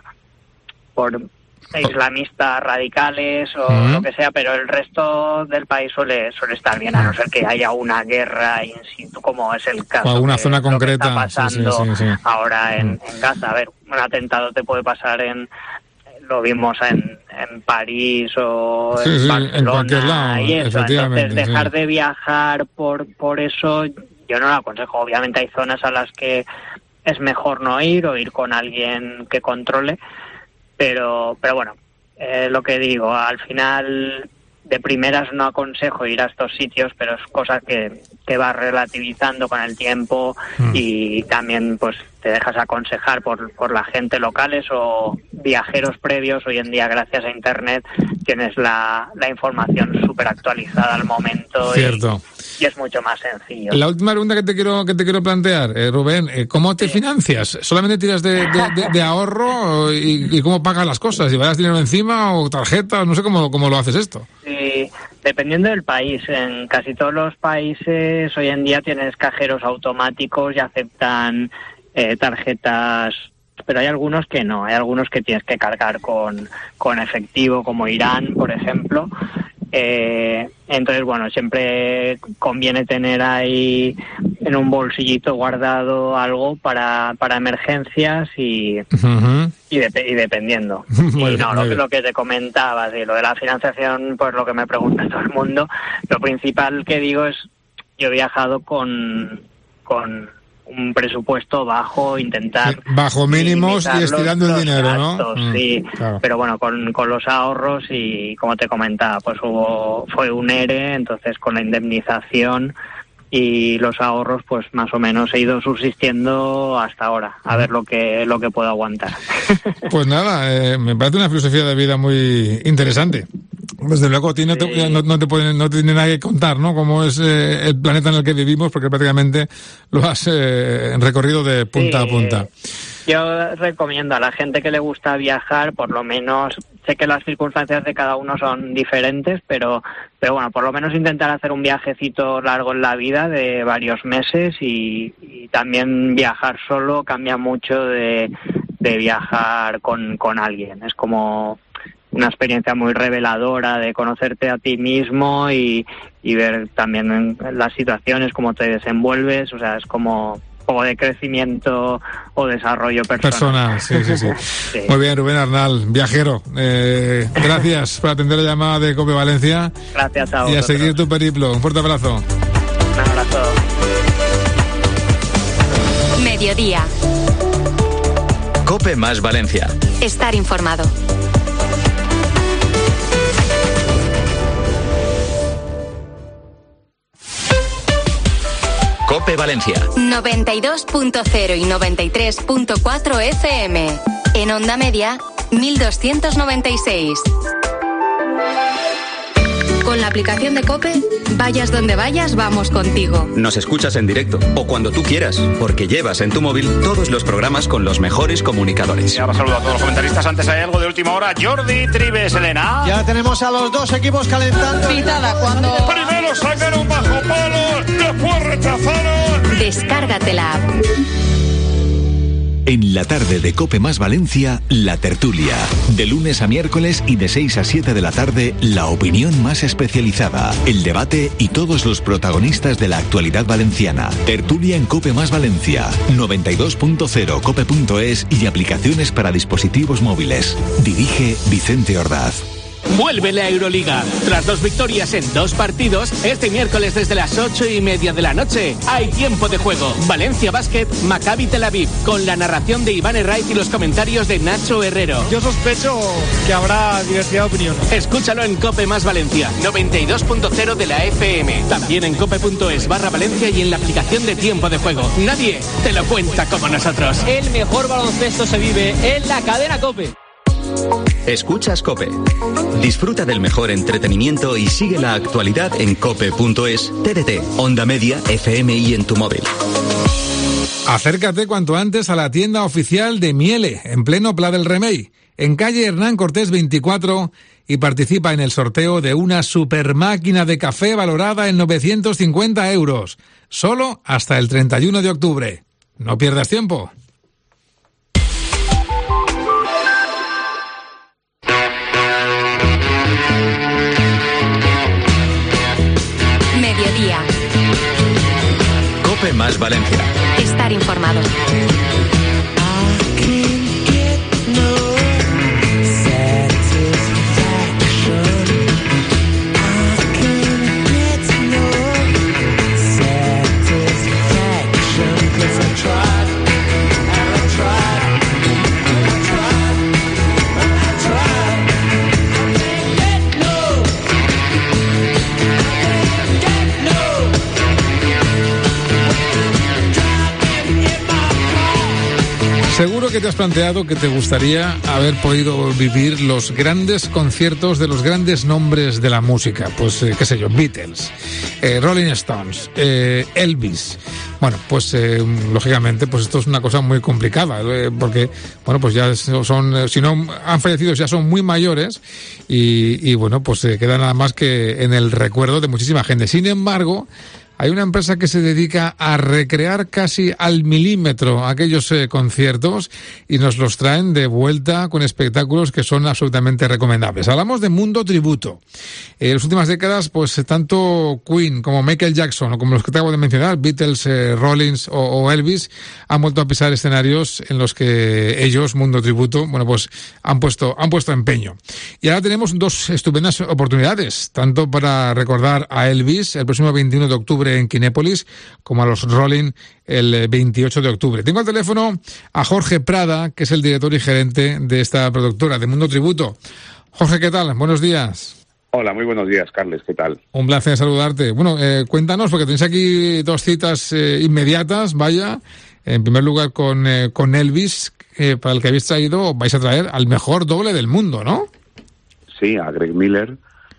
[SPEAKER 19] islamistas radicales o lo que sea, pero el resto del país suele estar bien, a no ser que haya una guerra in situ, como es el caso.
[SPEAKER 3] O alguna zona concreta.
[SPEAKER 19] Que está pasando ahora en Gaza. A ver, un atentado te puede pasar lo vimos en París o en Barcelona,
[SPEAKER 3] en cualquier lado,
[SPEAKER 19] y eso. Entonces dejar de viajar por eso yo no lo aconsejo. Obviamente hay zonas a las que es mejor no ir o ir con alguien que controle, pero bueno, lo que digo, al final de primeras no aconsejo ir a estos sitios, pero es cosa que vas relativizando con el tiempo y también pues te dejas aconsejar por la gente locales o viajeros previos. Hoy en día, gracias a Internet, tienes la información súper actualizada al momento. Cierto. Y es mucho más sencillo.
[SPEAKER 3] La última pregunta que te quiero plantear, Rubén, ¿cómo te financias? ¿Solamente tiras de ahorro y cómo pagas las cosas? ¿Llevarás dinero encima o tarjeta? No sé cómo lo haces esto.
[SPEAKER 19] Dependiendo del país, en casi todos los países hoy en día tienes cajeros automáticos y aceptan tarjetas, pero hay algunos que no, hay algunos que tienes que cargar con efectivo, como Irán, por ejemplo. Entonces, bueno, siempre conviene tener ahí en un bolsillito guardado algo para emergencias y dependiendo. Y no, lo que te comentaba, de lo de la financiación, pues lo que me pregunta todo el mundo, lo principal que digo es, yo he viajado con un presupuesto bajo, intentar...
[SPEAKER 3] bajo mínimos y estirando el dinero,
[SPEAKER 19] gastos,
[SPEAKER 3] ¿no?
[SPEAKER 19] Sí,
[SPEAKER 3] claro.
[SPEAKER 19] Pero bueno, con los ahorros y, como te comentaba, pues fue un ERE, entonces con la indemnización y los ahorros, pues más o menos he ido subsistiendo hasta ahora, a ver lo que puedo aguantar.
[SPEAKER 3] Pues nada, me parece una filosofía de vida muy interesante. Desde luego, no te tiene nada que contar, ¿no? Cómo es el planeta en el que vivimos, porque prácticamente lo has recorrido de punta a punta.
[SPEAKER 19] Yo recomiendo a la gente que le gusta viajar, por lo menos, sé que las circunstancias de cada uno son diferentes, pero bueno, por lo menos intentar hacer un viajecito largo en la vida de varios meses y también viajar solo cambia mucho de viajar con alguien. Es como una experiencia muy reveladora de conocerte a ti mismo y ver también en las situaciones, cómo te desenvuelves, o sea, es como de crecimiento o desarrollo personal.
[SPEAKER 3] Sí. Muy bien, Rubén Arnal, viajero. Gracias por atender la llamada de COPE Valencia.
[SPEAKER 19] Gracias a vosotros.
[SPEAKER 3] Y a seguir tu periplo. Un fuerte abrazo.
[SPEAKER 19] Un abrazo.
[SPEAKER 2] Mediodía.
[SPEAKER 6] COPE más Valencia.
[SPEAKER 2] Estar informado.
[SPEAKER 6] COPE Valencia.
[SPEAKER 2] 92.0 y 93.4 FM. En onda media, 1296. Con la aplicación de COPE, vayas donde vayas, vamos contigo.
[SPEAKER 6] Nos escuchas en directo o cuando tú quieras, porque llevas en tu móvil todos los programas con los mejores comunicadores.
[SPEAKER 20] Ya saludo a todos los comentaristas. Antes hay algo de última hora. Jordi, Tribes, Elena.
[SPEAKER 8] Ya tenemos a los dos equipos calentando.
[SPEAKER 14] Pitada cuando...
[SPEAKER 7] Primero sacaron bajo palo, después rechazaron.
[SPEAKER 2] Descárgate la app.
[SPEAKER 10] En la tarde de COPE más Valencia, La Tertulia. De lunes a miércoles y de 6 a 7 de la tarde, la opinión más especializada, el debate y todos los protagonistas de la actualidad valenciana. Tertulia en COPE más Valencia, 92.0 cope.es y aplicaciones para dispositivos móviles. Dirige Vicente Ordaz.
[SPEAKER 15] Vuelve la Euroliga. Tras 2 victorias en 2 partidos, este miércoles desde las 8:30 de la noche hay tiempo de juego. Valencia Basket, Maccabi Tel Aviv, con la narración de Iván Herraiz y los comentarios de Nacho Herrero.
[SPEAKER 8] Yo sospecho que habrá diversidad de opiniones.
[SPEAKER 15] Escúchalo en COPE más Valencia, 92.0 de la FM. También en cope.es/Valencia y en la aplicación de tiempo de juego. Nadie te lo cuenta como nosotros.
[SPEAKER 18] El mejor baloncesto se vive en la cadena COPE.
[SPEAKER 6] Escuchas COPE. Disfruta del mejor entretenimiento y sigue la actualidad en cope.es, TDT, Onda Media, FM y en tu móvil.
[SPEAKER 3] Acércate cuanto antes a la tienda oficial de Miele, en pleno Pla del Remei, en calle Hernán Cortés 24, y participa en el sorteo de una super máquina de café valorada en 950 euros, solo hasta el 31 de octubre. No pierdas tiempo.
[SPEAKER 2] Mediodía.
[SPEAKER 6] COPE más Valencia.
[SPEAKER 2] Estar informado.
[SPEAKER 3] Seguro que te has planteado que te gustaría haber podido vivir los grandes conciertos de los grandes nombres de la música. Pues, qué sé yo, Beatles, Rolling Stones, Elvis. Bueno, pues lógicamente, pues esto es una cosa muy complicada, porque, bueno, pues ya son, si no han fallecido, ya son muy mayores y bueno, pues queda nada más que en el recuerdo de muchísima gente. Sin embargo, hay una empresa que se dedica a recrear casi al milímetro aquellos conciertos y nos los traen de vuelta con espectáculos que son absolutamente recomendables. Hablamos de Mundo Tributo. En las últimas décadas, pues tanto Queen como Michael Jackson o como los que te acabo de mencionar, Beatles, Rollins o Elvis, han vuelto a pisar escenarios en los que ellos, Mundo Tributo, bueno, pues han puesto empeño. Y ahora tenemos dos estupendas oportunidades, tanto para recordar a Elvis el próximo 21 de octubre en Kinépolis, como a los Rolling el 28 de octubre. Tengo al teléfono a Jorge Prada, que es el director y gerente de esta productora, de Mundo Tributo. Jorge, ¿qué tal? Buenos días.
[SPEAKER 21] Hola, muy buenos días, Carles, ¿qué tal?
[SPEAKER 3] Un placer saludarte. Bueno, cuéntanos, porque tenéis aquí dos citas inmediatas, vaya. En primer lugar con Elvis, para el que habéis traído, vais a traer al mejor doble del mundo, ¿no?
[SPEAKER 21] Sí, a Greg Miller,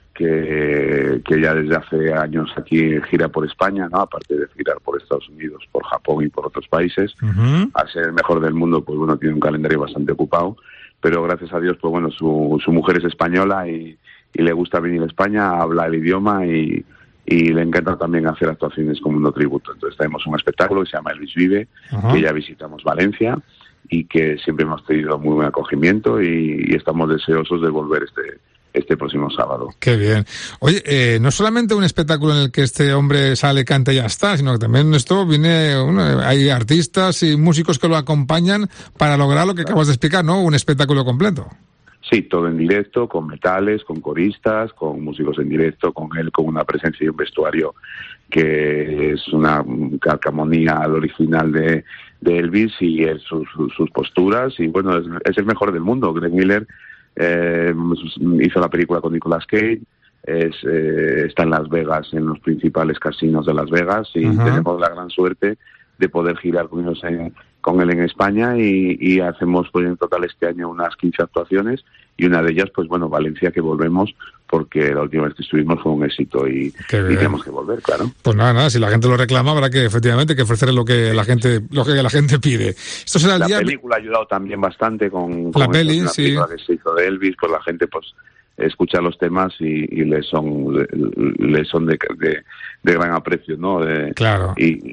[SPEAKER 21] que ya desde hace años aquí gira por España, ¿no? Aparte de girar por Estados Unidos, por Japón y por otros países. Uh-huh. Al ser el mejor del mundo, pues bueno, tiene un calendario bastante ocupado, pero gracias a Dios, pues bueno, su mujer es española y le gusta venir a España, habla el idioma y le encanta también hacer actuaciones con Mundo Tributo. Entonces tenemos un espectáculo que se llama Elvis Vive, uh-huh, que ya visitamos Valencia y que siempre hemos tenido muy buen acogimiento y estamos deseosos de volver este próximo sábado.
[SPEAKER 3] Qué bien. Oye, no solamente un espectáculo en el que este hombre sale, canta y ya está, sino que también esto hay artistas y músicos que lo acompañan para lograr lo que acabas de explicar, ¿no? Un espectáculo completo.
[SPEAKER 21] Sí, todo en directo, con metales, con coristas, con músicos en directo, con él, con una presencia y un vestuario que es una calcamonía al original de Elvis y sus posturas, y bueno, es el mejor del mundo. Greg Miller hizo la película con Nicolas Cage, está en Las Vegas, en los principales casinos de Las Vegas, y uh-huh, tenemos la gran suerte de poder girar con él en España y hacemos pues en total este año unas 15 actuaciones y una de ellas, pues bueno, Valencia, que volvemos porque la última vez que estuvimos fue un éxito y tenemos que volver, claro.
[SPEAKER 3] Pues nada, si la gente lo reclama habrá que efectivamente que ofrecer lo que la gente pide. Esto será el día...
[SPEAKER 21] La película ha ayudado también bastante con
[SPEAKER 3] la peli, sí,
[SPEAKER 21] película que se hizo de Elvis, pues la gente pues escucha los temas y les son de gran aprecio, ¿no?
[SPEAKER 3] Claro.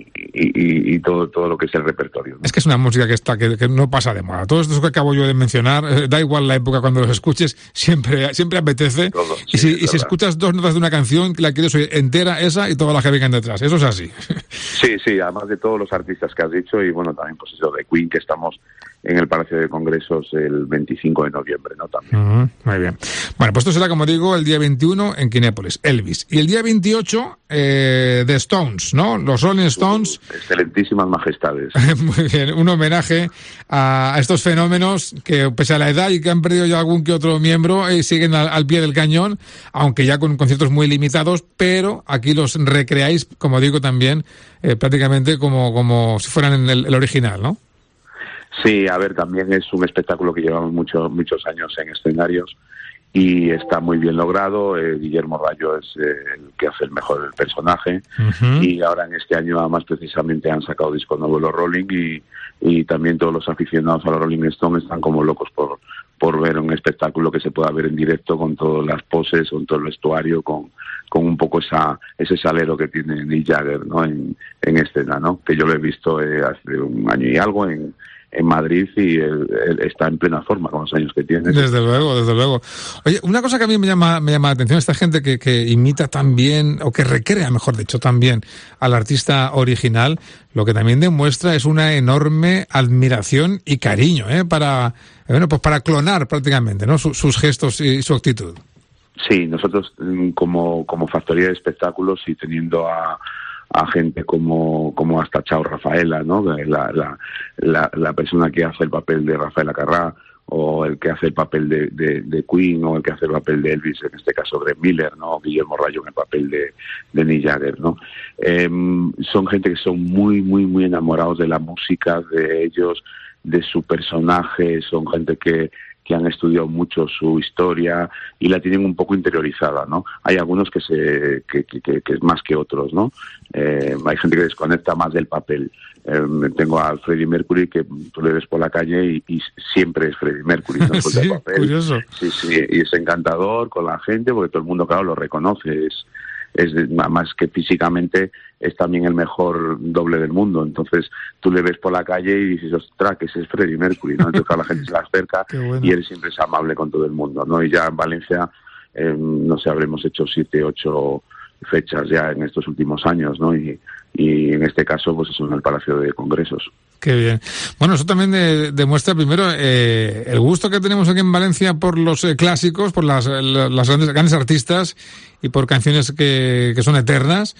[SPEAKER 21] Y todo lo que es el repertorio, ¿no?
[SPEAKER 3] Es que es una música que no pasa de moda. Todo esto que acabo yo de mencionar, da igual la época cuando los escuches, siempre apetece. Todo, y si escuchas dos notas de una canción, la quieres oír entera, esa y todas las que vengan detrás. Eso es así.
[SPEAKER 21] Sí, además de todos los artistas que has dicho y bueno, también pues eso de Queen, que estamos en el Palacio de Congresos el 25 de noviembre, ¿no? También.
[SPEAKER 3] Uh-huh, muy bien. Bueno, pues esto será, como digo, el día 21 en Kinépolis, Elvis. Y el día 28, The Stones, ¿no? Los Rolling Stones.
[SPEAKER 21] Excelentísimas majestades.
[SPEAKER 3] Muy bien, un homenaje a estos fenómenos que, pese a la edad y que han perdido ya algún que otro miembro, siguen al pie del cañón, aunque ya con conciertos muy limitados, pero aquí los recreáis, como digo también, prácticamente como si fueran en el original, ¿no?
[SPEAKER 21] Sí, a ver, también es un espectáculo que llevamos muchos años en escenarios y está muy bien logrado. Guillermo Rayo es el que hace el mejor personaje, uh-huh, y ahora en este año además precisamente han sacado disco nuevo los Rolling y también todos los aficionados a los Rolling Stones están como locos por ver un espectáculo que se pueda ver en directo con todas las poses, con todo el vestuario, con un poco ese salero que tiene Mick Jagger, ¿no? en escena, ¿no? Que yo lo he visto hace un año y algo en Madrid y él está en plena forma con los años que tiene.
[SPEAKER 3] Desde luego. Oye, una cosa que a mí me llama la atención, esta gente que imita tan bien, o que recrea, mejor dicho, tan bien al artista original, lo que también demuestra es una enorme admiración y cariño, para clonar prácticamente, ¿no? Sus gestos y su actitud.
[SPEAKER 21] Sí, nosotros como factoría de espectáculos y teniendo a gente como hasta Chao Rafaela, ¿no? La persona que hace el papel de Rafaela Carrà, o el que hace el papel de Queen, o el que hace el papel de Elvis, en este caso Greg Miller, ¿no? Guillermo Rayo en el papel de Mick Jagger, ¿no? Son gente que son muy, muy, muy enamorados de la música, de ellos, de su personaje, son gente que han estudiado mucho su historia y la tienen un poco interiorizada, ¿no? Hay algunos que es más que otros, ¿no? Hay gente que desconecta más del papel. Tengo a Freddie Mercury, que tú le ves por la calle y siempre es Freddie Mercury, no suelta el papel.
[SPEAKER 3] Curioso.
[SPEAKER 21] Sí, y es encantador con la gente porque todo el mundo, claro, lo reconoce. Más que físicamente es también el mejor doble del mundo. Entonces tú le ves por la calle y dices, ostras, que ese es Freddie Mercury, ¿no? Entonces la gente se le acerca y él siempre es amable con todo el mundo, ¿no? Y ya en Valencia, no sé, habremos hecho 7, 8 fechas ya en estos últimos años, ¿no? Y en este caso, pues es en el Palacio de Congresos.
[SPEAKER 3] Qué bien. Bueno, eso también demuestra primero el gusto que tenemos aquí en Valencia por los clásicos, por las grandes artistas y por canciones que son eternas.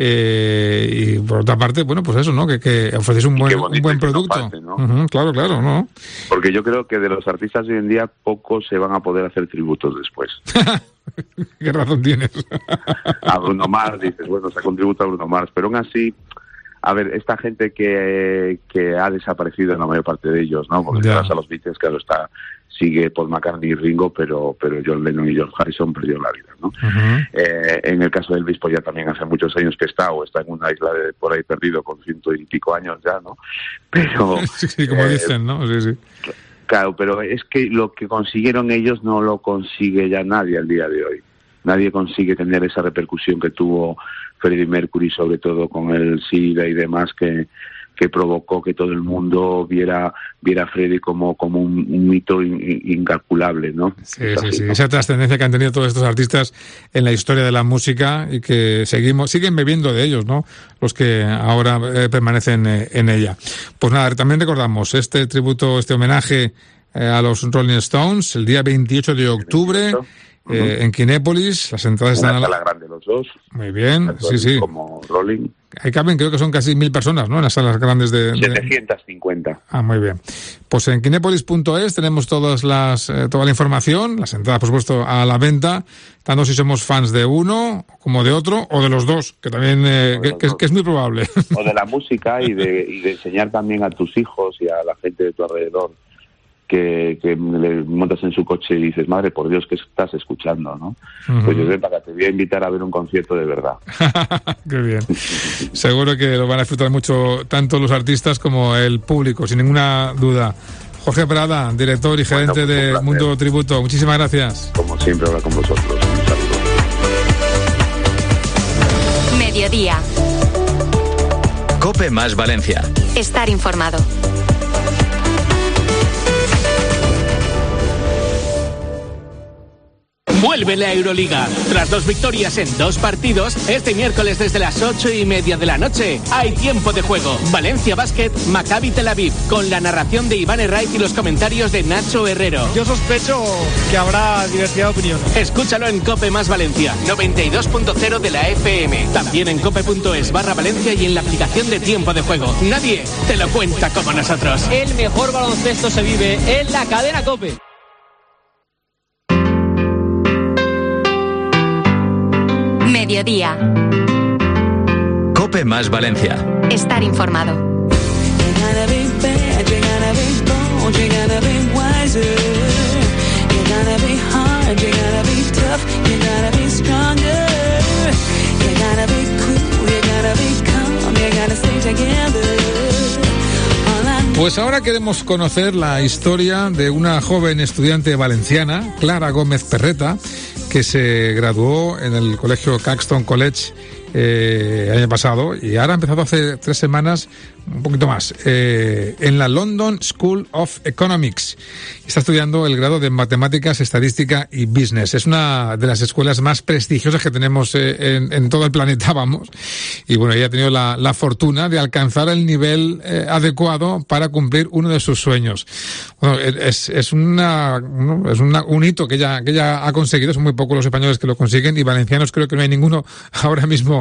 [SPEAKER 3] Y por otra parte, bueno, pues eso, ¿no? Que ofrecéis un buen producto. Parte, ¿no? Claro, ¿no?
[SPEAKER 21] Porque yo creo que de los artistas de hoy en día pocos se van a poder hacer tributos después.
[SPEAKER 3] ¿Qué razón tienes?
[SPEAKER 21] A Bruno Mars, dices, bueno, se ha contribuido a Bruno Mars, pero aún así, a ver, esta gente que ha desaparecido en la mayor parte de ellos, ¿no? Porque gracias a los Beatles, claro, sigue Paul McCartney y Ringo, pero John Lennon y George Harrison perdieron la vida, ¿no? En el caso de Elvis, pues ya también hace muchos años que está en una isla por ahí perdido con 100 y pico años ya, ¿no? Pero
[SPEAKER 3] sí, como dicen, ¿no? Sí.
[SPEAKER 21] Claro, pero es que lo que consiguieron ellos no lo consigue ya nadie al día de hoy. Nadie consigue tener esa repercusión que tuvo Freddie Mercury, sobre todo con el SIDA y demás, que provocó que todo el mundo viera a Freddie como un mito incalculable, ¿no?
[SPEAKER 3] Sí. Esa trascendencia que han tenido todos estos artistas en la historia de la música y que siguen bebiendo de ellos, ¿no? Los que ahora permanecen en ella. Pues nada, también recordamos este tributo, este homenaje a los Rolling Stones, el día 28 de octubre. En Kinépolis, las entradas están
[SPEAKER 21] a la sala grande los dos.
[SPEAKER 3] Muy bien, sí.
[SPEAKER 21] Como Rolling.
[SPEAKER 3] Ahí caben, creo que son casi 1.000 personas, ¿no? En las salas grandes de
[SPEAKER 21] 750.
[SPEAKER 3] Ah, muy bien. Pues en kinépolis.es tenemos toda la información, las entradas, por supuesto, a la venta, tanto si somos fans de uno como de otro, o de los dos, que también que es muy probable.
[SPEAKER 21] O de la música y de enseñar también a tus hijos y a la gente de tu alrededor que le montas en su coche y dices, madre, por Dios, ¿qué estás escuchando, no? Pues yo te voy a invitar a ver un concierto de verdad.
[SPEAKER 3] Qué bien. Seguro que lo van a disfrutar mucho tanto los artistas como el público, sin ninguna duda. Jorge Prada, director y gerente de Mundo Tributo, muchísimas gracias.
[SPEAKER 21] Como siempre, hablar con vosotros. Un saludo.
[SPEAKER 2] Mediodía.
[SPEAKER 6] COPE más Valencia.
[SPEAKER 2] Estar informado.
[SPEAKER 15] Vuelve la Euroliga. Tras 2 victorias en 2 partidos, este miércoles desde las 8:30 de la noche hay tiempo de juego. Valencia Basket, Maccabi Tel Aviv, con la narración de Iván Herraiz y los comentarios de Nacho Herrero.
[SPEAKER 8] Yo sospecho que habrá diversidad de opinión.
[SPEAKER 15] Escúchalo en COPE más Valencia, 92.0 de la FM. También en cope.es/Valencia y en la aplicación de tiempo de juego. Nadie te lo cuenta como nosotros.
[SPEAKER 18] El mejor baloncesto se vive en la cadena COPE.
[SPEAKER 2] Mediodía.
[SPEAKER 6] COPE más Valencia.
[SPEAKER 2] Estar informado.
[SPEAKER 3] Pues ahora queremos conocer la historia de una joven estudiante valenciana, Clara Gómez Perreta, que se graduó en el colegio Caxton College el año pasado y ahora ha empezado hace 3 semanas, un poquito más, en la London School of Economics. Está estudiando el grado de Matemáticas, Estadística y Business. Es una de las escuelas más prestigiosas que tenemos en todo el planeta, vamos. Y bueno, ella ha tenido la fortuna de alcanzar el nivel adecuado para cumplir uno de sus sueños. Bueno, es un hito que ella ha conseguido. Son muy pocos los españoles que lo consiguen y valencianos creo que no hay ninguno ahora mismo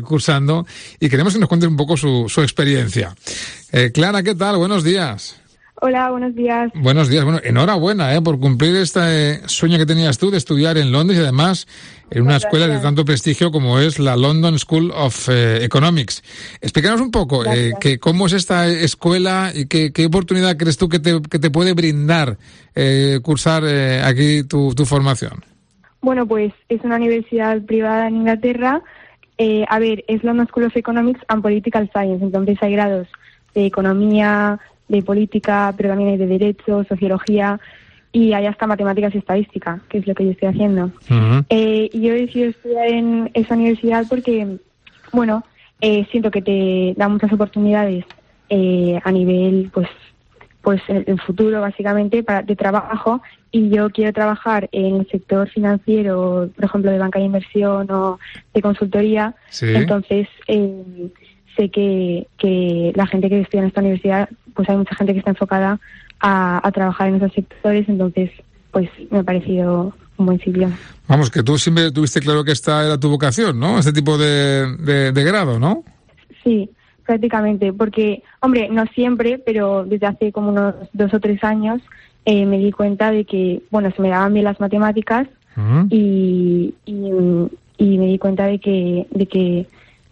[SPEAKER 3] cursando. Y queremos que nos cuente un poco su experiencia. Clara, ¿qué tal? Buenos días.
[SPEAKER 5] Hola, buenos días.
[SPEAKER 3] Buenos días. Bueno, enhorabuena por cumplir este sueño que tenías tú de estudiar en Londres y además en una escuela de tanto prestigio como es la London School of Economics. Explícanos un poco cómo es esta escuela y qué oportunidad crees tú que te puede brindar cursar aquí tu formación.
[SPEAKER 5] Bueno, pues es una universidad privada en Inglaterra. Es London School of Economics and Political Science, entonces hay grados de economía, de política, pero también hay de derecho, sociología y hay hasta matemáticas y estadística, que es lo que yo estoy haciendo. Y yo he decidido estudiar en esa universidad porque, siento que te da muchas oportunidades a nivel, pues en el futuro, básicamente, de trabajo, y yo quiero trabajar en el sector financiero, por ejemplo, de banca de inversión o de consultoría. Sí. Entonces, sé que la gente que estudia en esta universidad, pues hay mucha gente que está enfocada a trabajar en esos sectores, entonces, pues me ha parecido un buen sitio.
[SPEAKER 3] Vamos, que tú siempre tuviste claro que esta era tu vocación, ¿no? Este tipo de grado, ¿no?
[SPEAKER 5] Sí, prácticamente, porque, hombre, no siempre, pero desde hace como unos 2 o 3 años me di cuenta de que, se me daban bien las matemáticas y me di cuenta de que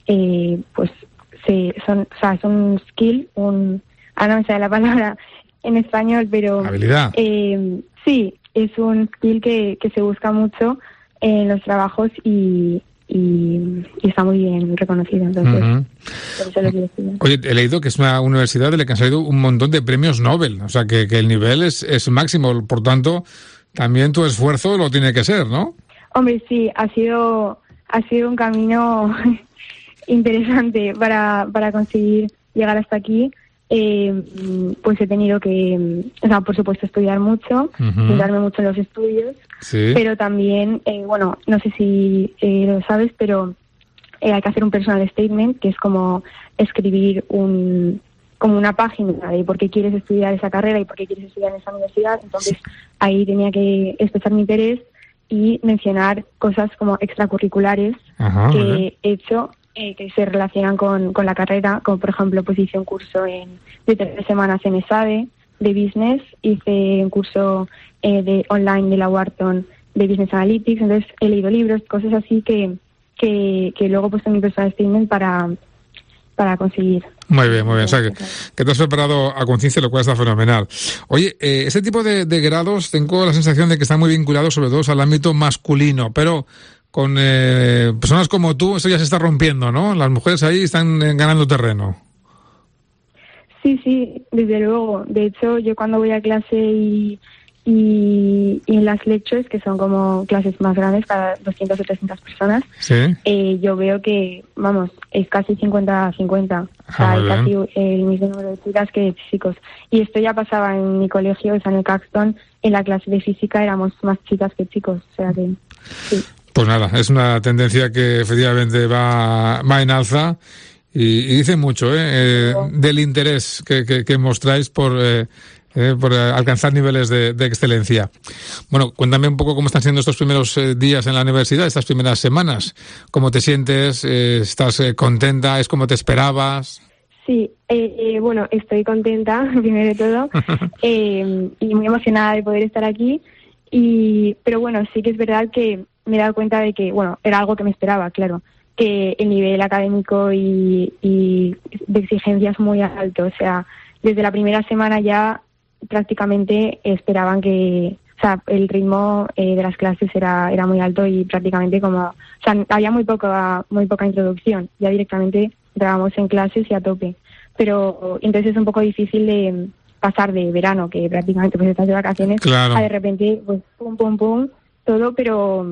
[SPEAKER 5] son un skill, ahora no me sale la palabra en español, pero
[SPEAKER 3] habilidad.
[SPEAKER 5] Sí, es un skill que se busca mucho en los trabajos y está muy bien reconocido, entonces por eso lo quiero estudiar.
[SPEAKER 3] Oye, he leído que es una universidad de la que han salido un montón de premios Nobel, o sea que el nivel es máximo, por tanto también tu esfuerzo lo tiene que ser, ¿no?
[SPEAKER 5] Hombre, sí, ha sido un camino interesante para conseguir llegar hasta aquí. Pues he tenido que, por supuesto, estudiar mucho, centrarme mucho en los estudios, pero también, no sé si lo sabes, pero hay que hacer un personal statement, que es como escribir como una página de por qué quieres estudiar esa carrera y por qué quieres estudiar en esa universidad. Entonces, ahí tenía que expresar mi interés y mencionar cosas como extracurriculares que he hecho, que se relacionan con la carrera, como por ejemplo pues hice un curso de 3 semanas en ESADE de Business, hice un curso online de la Wharton de Business Analytics, entonces he leído libros, cosas así que luego he puesto en mi personal statement para conseguir.
[SPEAKER 3] Muy bien, o sea que te has preparado a conciencia, lo cual está fenomenal. Oye, este tipo de grados tengo la sensación de que están muy vinculados sobre todo al ámbito masculino, pero con personas como tú, eso ya se está rompiendo, ¿no? Las mujeres ahí están ganando terreno.
[SPEAKER 5] Sí, desde luego. De hecho, yo cuando voy a clase y en las lectures, que son como clases más grandes, para 200 o 300 personas, yo veo que, es casi 50-50. O sea, hay casi el mismo número de chicas que de chicos. Y esto ya pasaba en mi colegio, en el Caxton, en la clase de física éramos más chicas que chicos. O sea que, sí.
[SPEAKER 3] Pues nada, es una tendencia que efectivamente va en alza y dice mucho del interés que mostráis por alcanzar niveles de excelencia. Bueno, cuéntame un poco cómo están siendo estos primeros días en la universidad, estas primeras semanas. ¿Cómo te sientes? ¿Estás contenta? ¿Es como te esperabas?
[SPEAKER 5] Sí, estoy contenta, primero de todo, y muy emocionada de poder estar aquí. Pero sí que es verdad que me he dado cuenta de que, era algo que me esperaba, claro, que el nivel académico y de exigencia es muy alto. O sea, desde la primera semana ya prácticamente esperaban que, el ritmo de las clases era muy alto y prácticamente había muy poca introducción, ya directamente entrábamos en clases y a tope. Pero entonces es un poco difícil de pasar de verano, que prácticamente pues estás de vacaciones, a de repente pues pum, todo, pero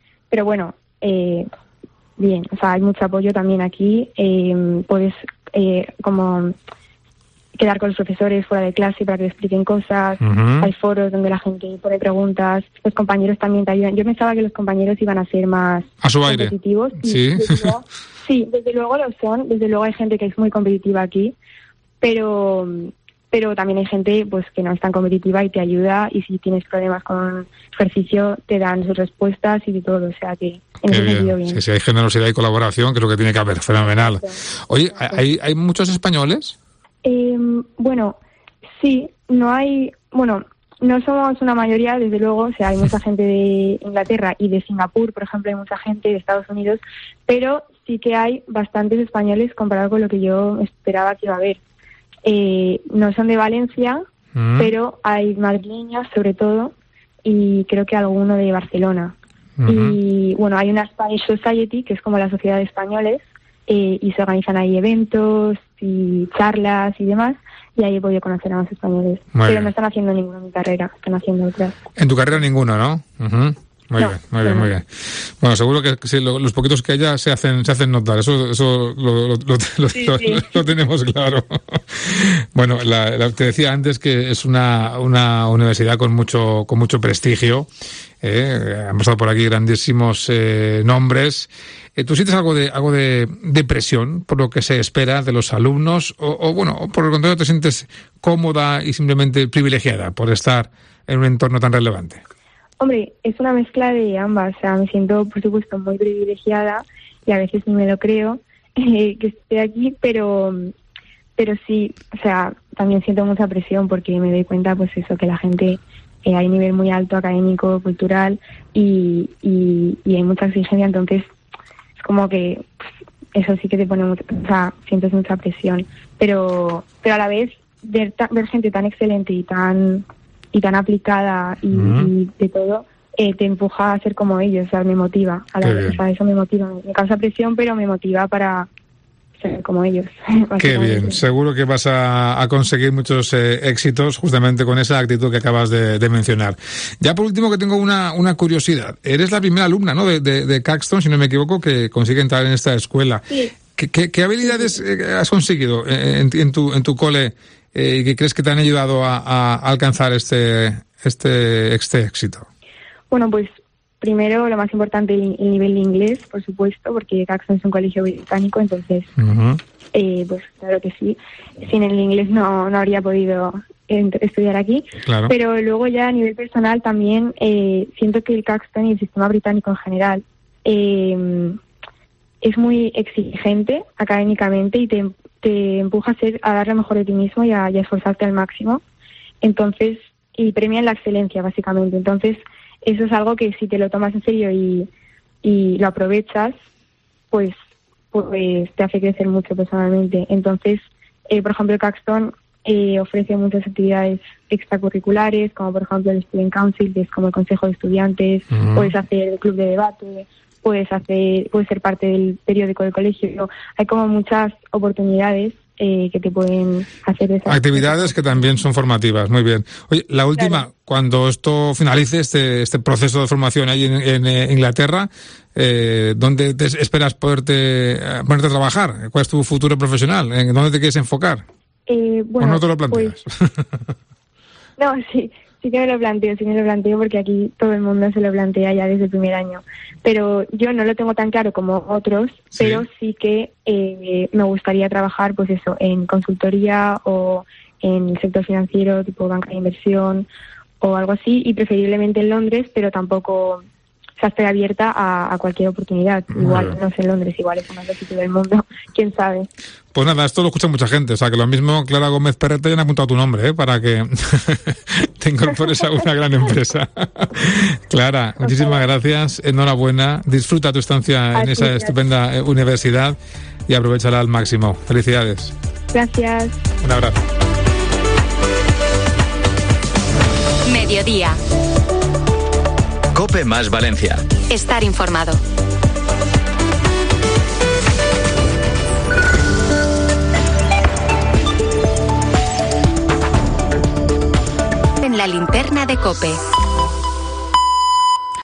[SPEAKER 5] bien, hay mucho apoyo también aquí, puedes como quedar con los profesores fuera de clase para que te expliquen cosas, hay foros donde la gente pone preguntas, los compañeros también te ayudan. Yo pensaba que los compañeros iban a ser más competitivos.
[SPEAKER 3] Sí.
[SPEAKER 5] Sí, desde luego lo son, desde luego hay gente que es muy competitiva aquí, pero también hay gente pues que no es tan competitiva y te ayuda, y si tienes problemas con ejercicio te dan sus respuestas y todo, o sea que en ese sentido bien.
[SPEAKER 3] Sí, hay generosidad y colaboración, que es lo que tiene que haber, fenomenal. Oye, ¿hay muchos españoles?
[SPEAKER 5] Sí, no hay, bueno, no somos una mayoría, desde luego, o sea, hay mucha gente de Inglaterra y de Singapur, por ejemplo, hay mucha gente de Estados Unidos, pero sí que hay bastantes españoles comparado con lo que yo esperaba que iba a haber. No son de Valencia, pero hay madrileños sobre todo, y creo que alguno de Barcelona. Y bueno, hay una Spanish Society, que es como la sociedad de españoles, y se organizan ahí eventos y charlas y demás, y ahí he podido conocer a más españoles. Pero no están haciendo ninguno en mi carrera, están haciendo otras.
[SPEAKER 3] En tu carrera ninguno, ¿no? Muy bien. Bueno, seguro que sí, los poquitos que haya se hacen notar, eso lo tenemos claro. Bueno, te decía antes que es una universidad con mucho prestigio. Han pasado por aquí grandísimos nombres. ¿Tú sientes algo de presión por lo que se espera de los alumnos? O por el contrario, te sientes cómoda y simplemente privilegiada por estar en un entorno tan relevante?
[SPEAKER 5] Hombre, es una mezcla de ambas. O sea, me siento, por supuesto, muy privilegiada y a veces ni me lo creo que esté aquí, pero sí, o sea, también siento mucha presión porque me doy cuenta, pues eso, que la gente hay un nivel muy alto académico, cultural y hay mucha exigencia, entonces es como que eso sí que te pone mucho, o sea, sientes mucha presión, pero a la vez ver gente tan excelente y tan aplicada y de todo, te empuja a ser como ellos, o sea, me motiva. O sea, eso me motiva. Me causa presión, pero me motiva para ser como ellos.
[SPEAKER 3] Qué bien. Seguro que vas a conseguir muchos éxitos justamente con esa actitud que acabas de mencionar. Ya por último, que tengo una curiosidad. Eres la primera alumna, ¿no?, de Caxton, si no me equivoco, que consigue entrar en esta escuela. Sí. ¿Qué habilidades has conseguido en tu cole y que crees que te han ayudado a alcanzar este éxito?
[SPEAKER 5] Bueno, pues primero, lo más importante, el nivel de inglés, por supuesto, porque Caxton es un colegio británico, entonces, pues claro que sí. Sin el inglés no habría podido estudiar aquí. Claro. Pero luego ya a nivel personal también siento que el Caxton y el sistema británico en general es muy exigente académicamente y te empuja a dar lo mejor de ti mismo y a esforzarte al máximo. Entonces, y premian la excelencia, básicamente. Entonces, eso es algo que si te lo tomas en serio y lo aprovechas, pues te hace crecer mucho personalmente. Entonces, por ejemplo, el Caxton ofrece muchas actividades extracurriculares, como por ejemplo el Student Council, que es como el consejo de estudiantes, puedes hacer el club de debate, puedes ser parte del periódico del colegio. Hay como muchas oportunidades que te pueden hacer esas
[SPEAKER 3] actividades que también son formativas. Muy bien. Oye, la última, claro. Cuando esto finalice, este proceso de formación ahí en Inglaterra, ¿dónde te esperas ponerte a trabajar? ¿Cuál es tu futuro profesional? ¿En dónde te quieres enfocar?
[SPEAKER 5] Bueno,
[SPEAKER 3] ¿o no te lo planteas?
[SPEAKER 5] Pues, no, sí que me lo planteo porque aquí todo el mundo se lo plantea ya desde el primer año. Pero yo no lo tengo tan claro como otros, pero sí que me gustaría trabajar, pues eso, en consultoría o en el sector financiero, tipo banca de inversión o algo así, y preferiblemente en Londres, pero tampoco, o sea, estoy abierta a cualquier oportunidad. Igual, no sé, en Londres, igual es un otro sitio del mundo, quién sabe.
[SPEAKER 3] Pues nada, esto lo escucha mucha gente, o sea, que lo mismo Clara Gómez Perrete ya han apuntado tu nombre, para que te incorpores a una gran empresa. Clara, muchísimas gracias, enhorabuena, disfruta tu estancia en esa estupenda universidad y aprovéchala al máximo. Felicidades.
[SPEAKER 5] Gracias.
[SPEAKER 3] Un abrazo.
[SPEAKER 2] Mediodía.
[SPEAKER 6] COPE más Valencia.
[SPEAKER 2] Estar informado. En la linterna de COPE.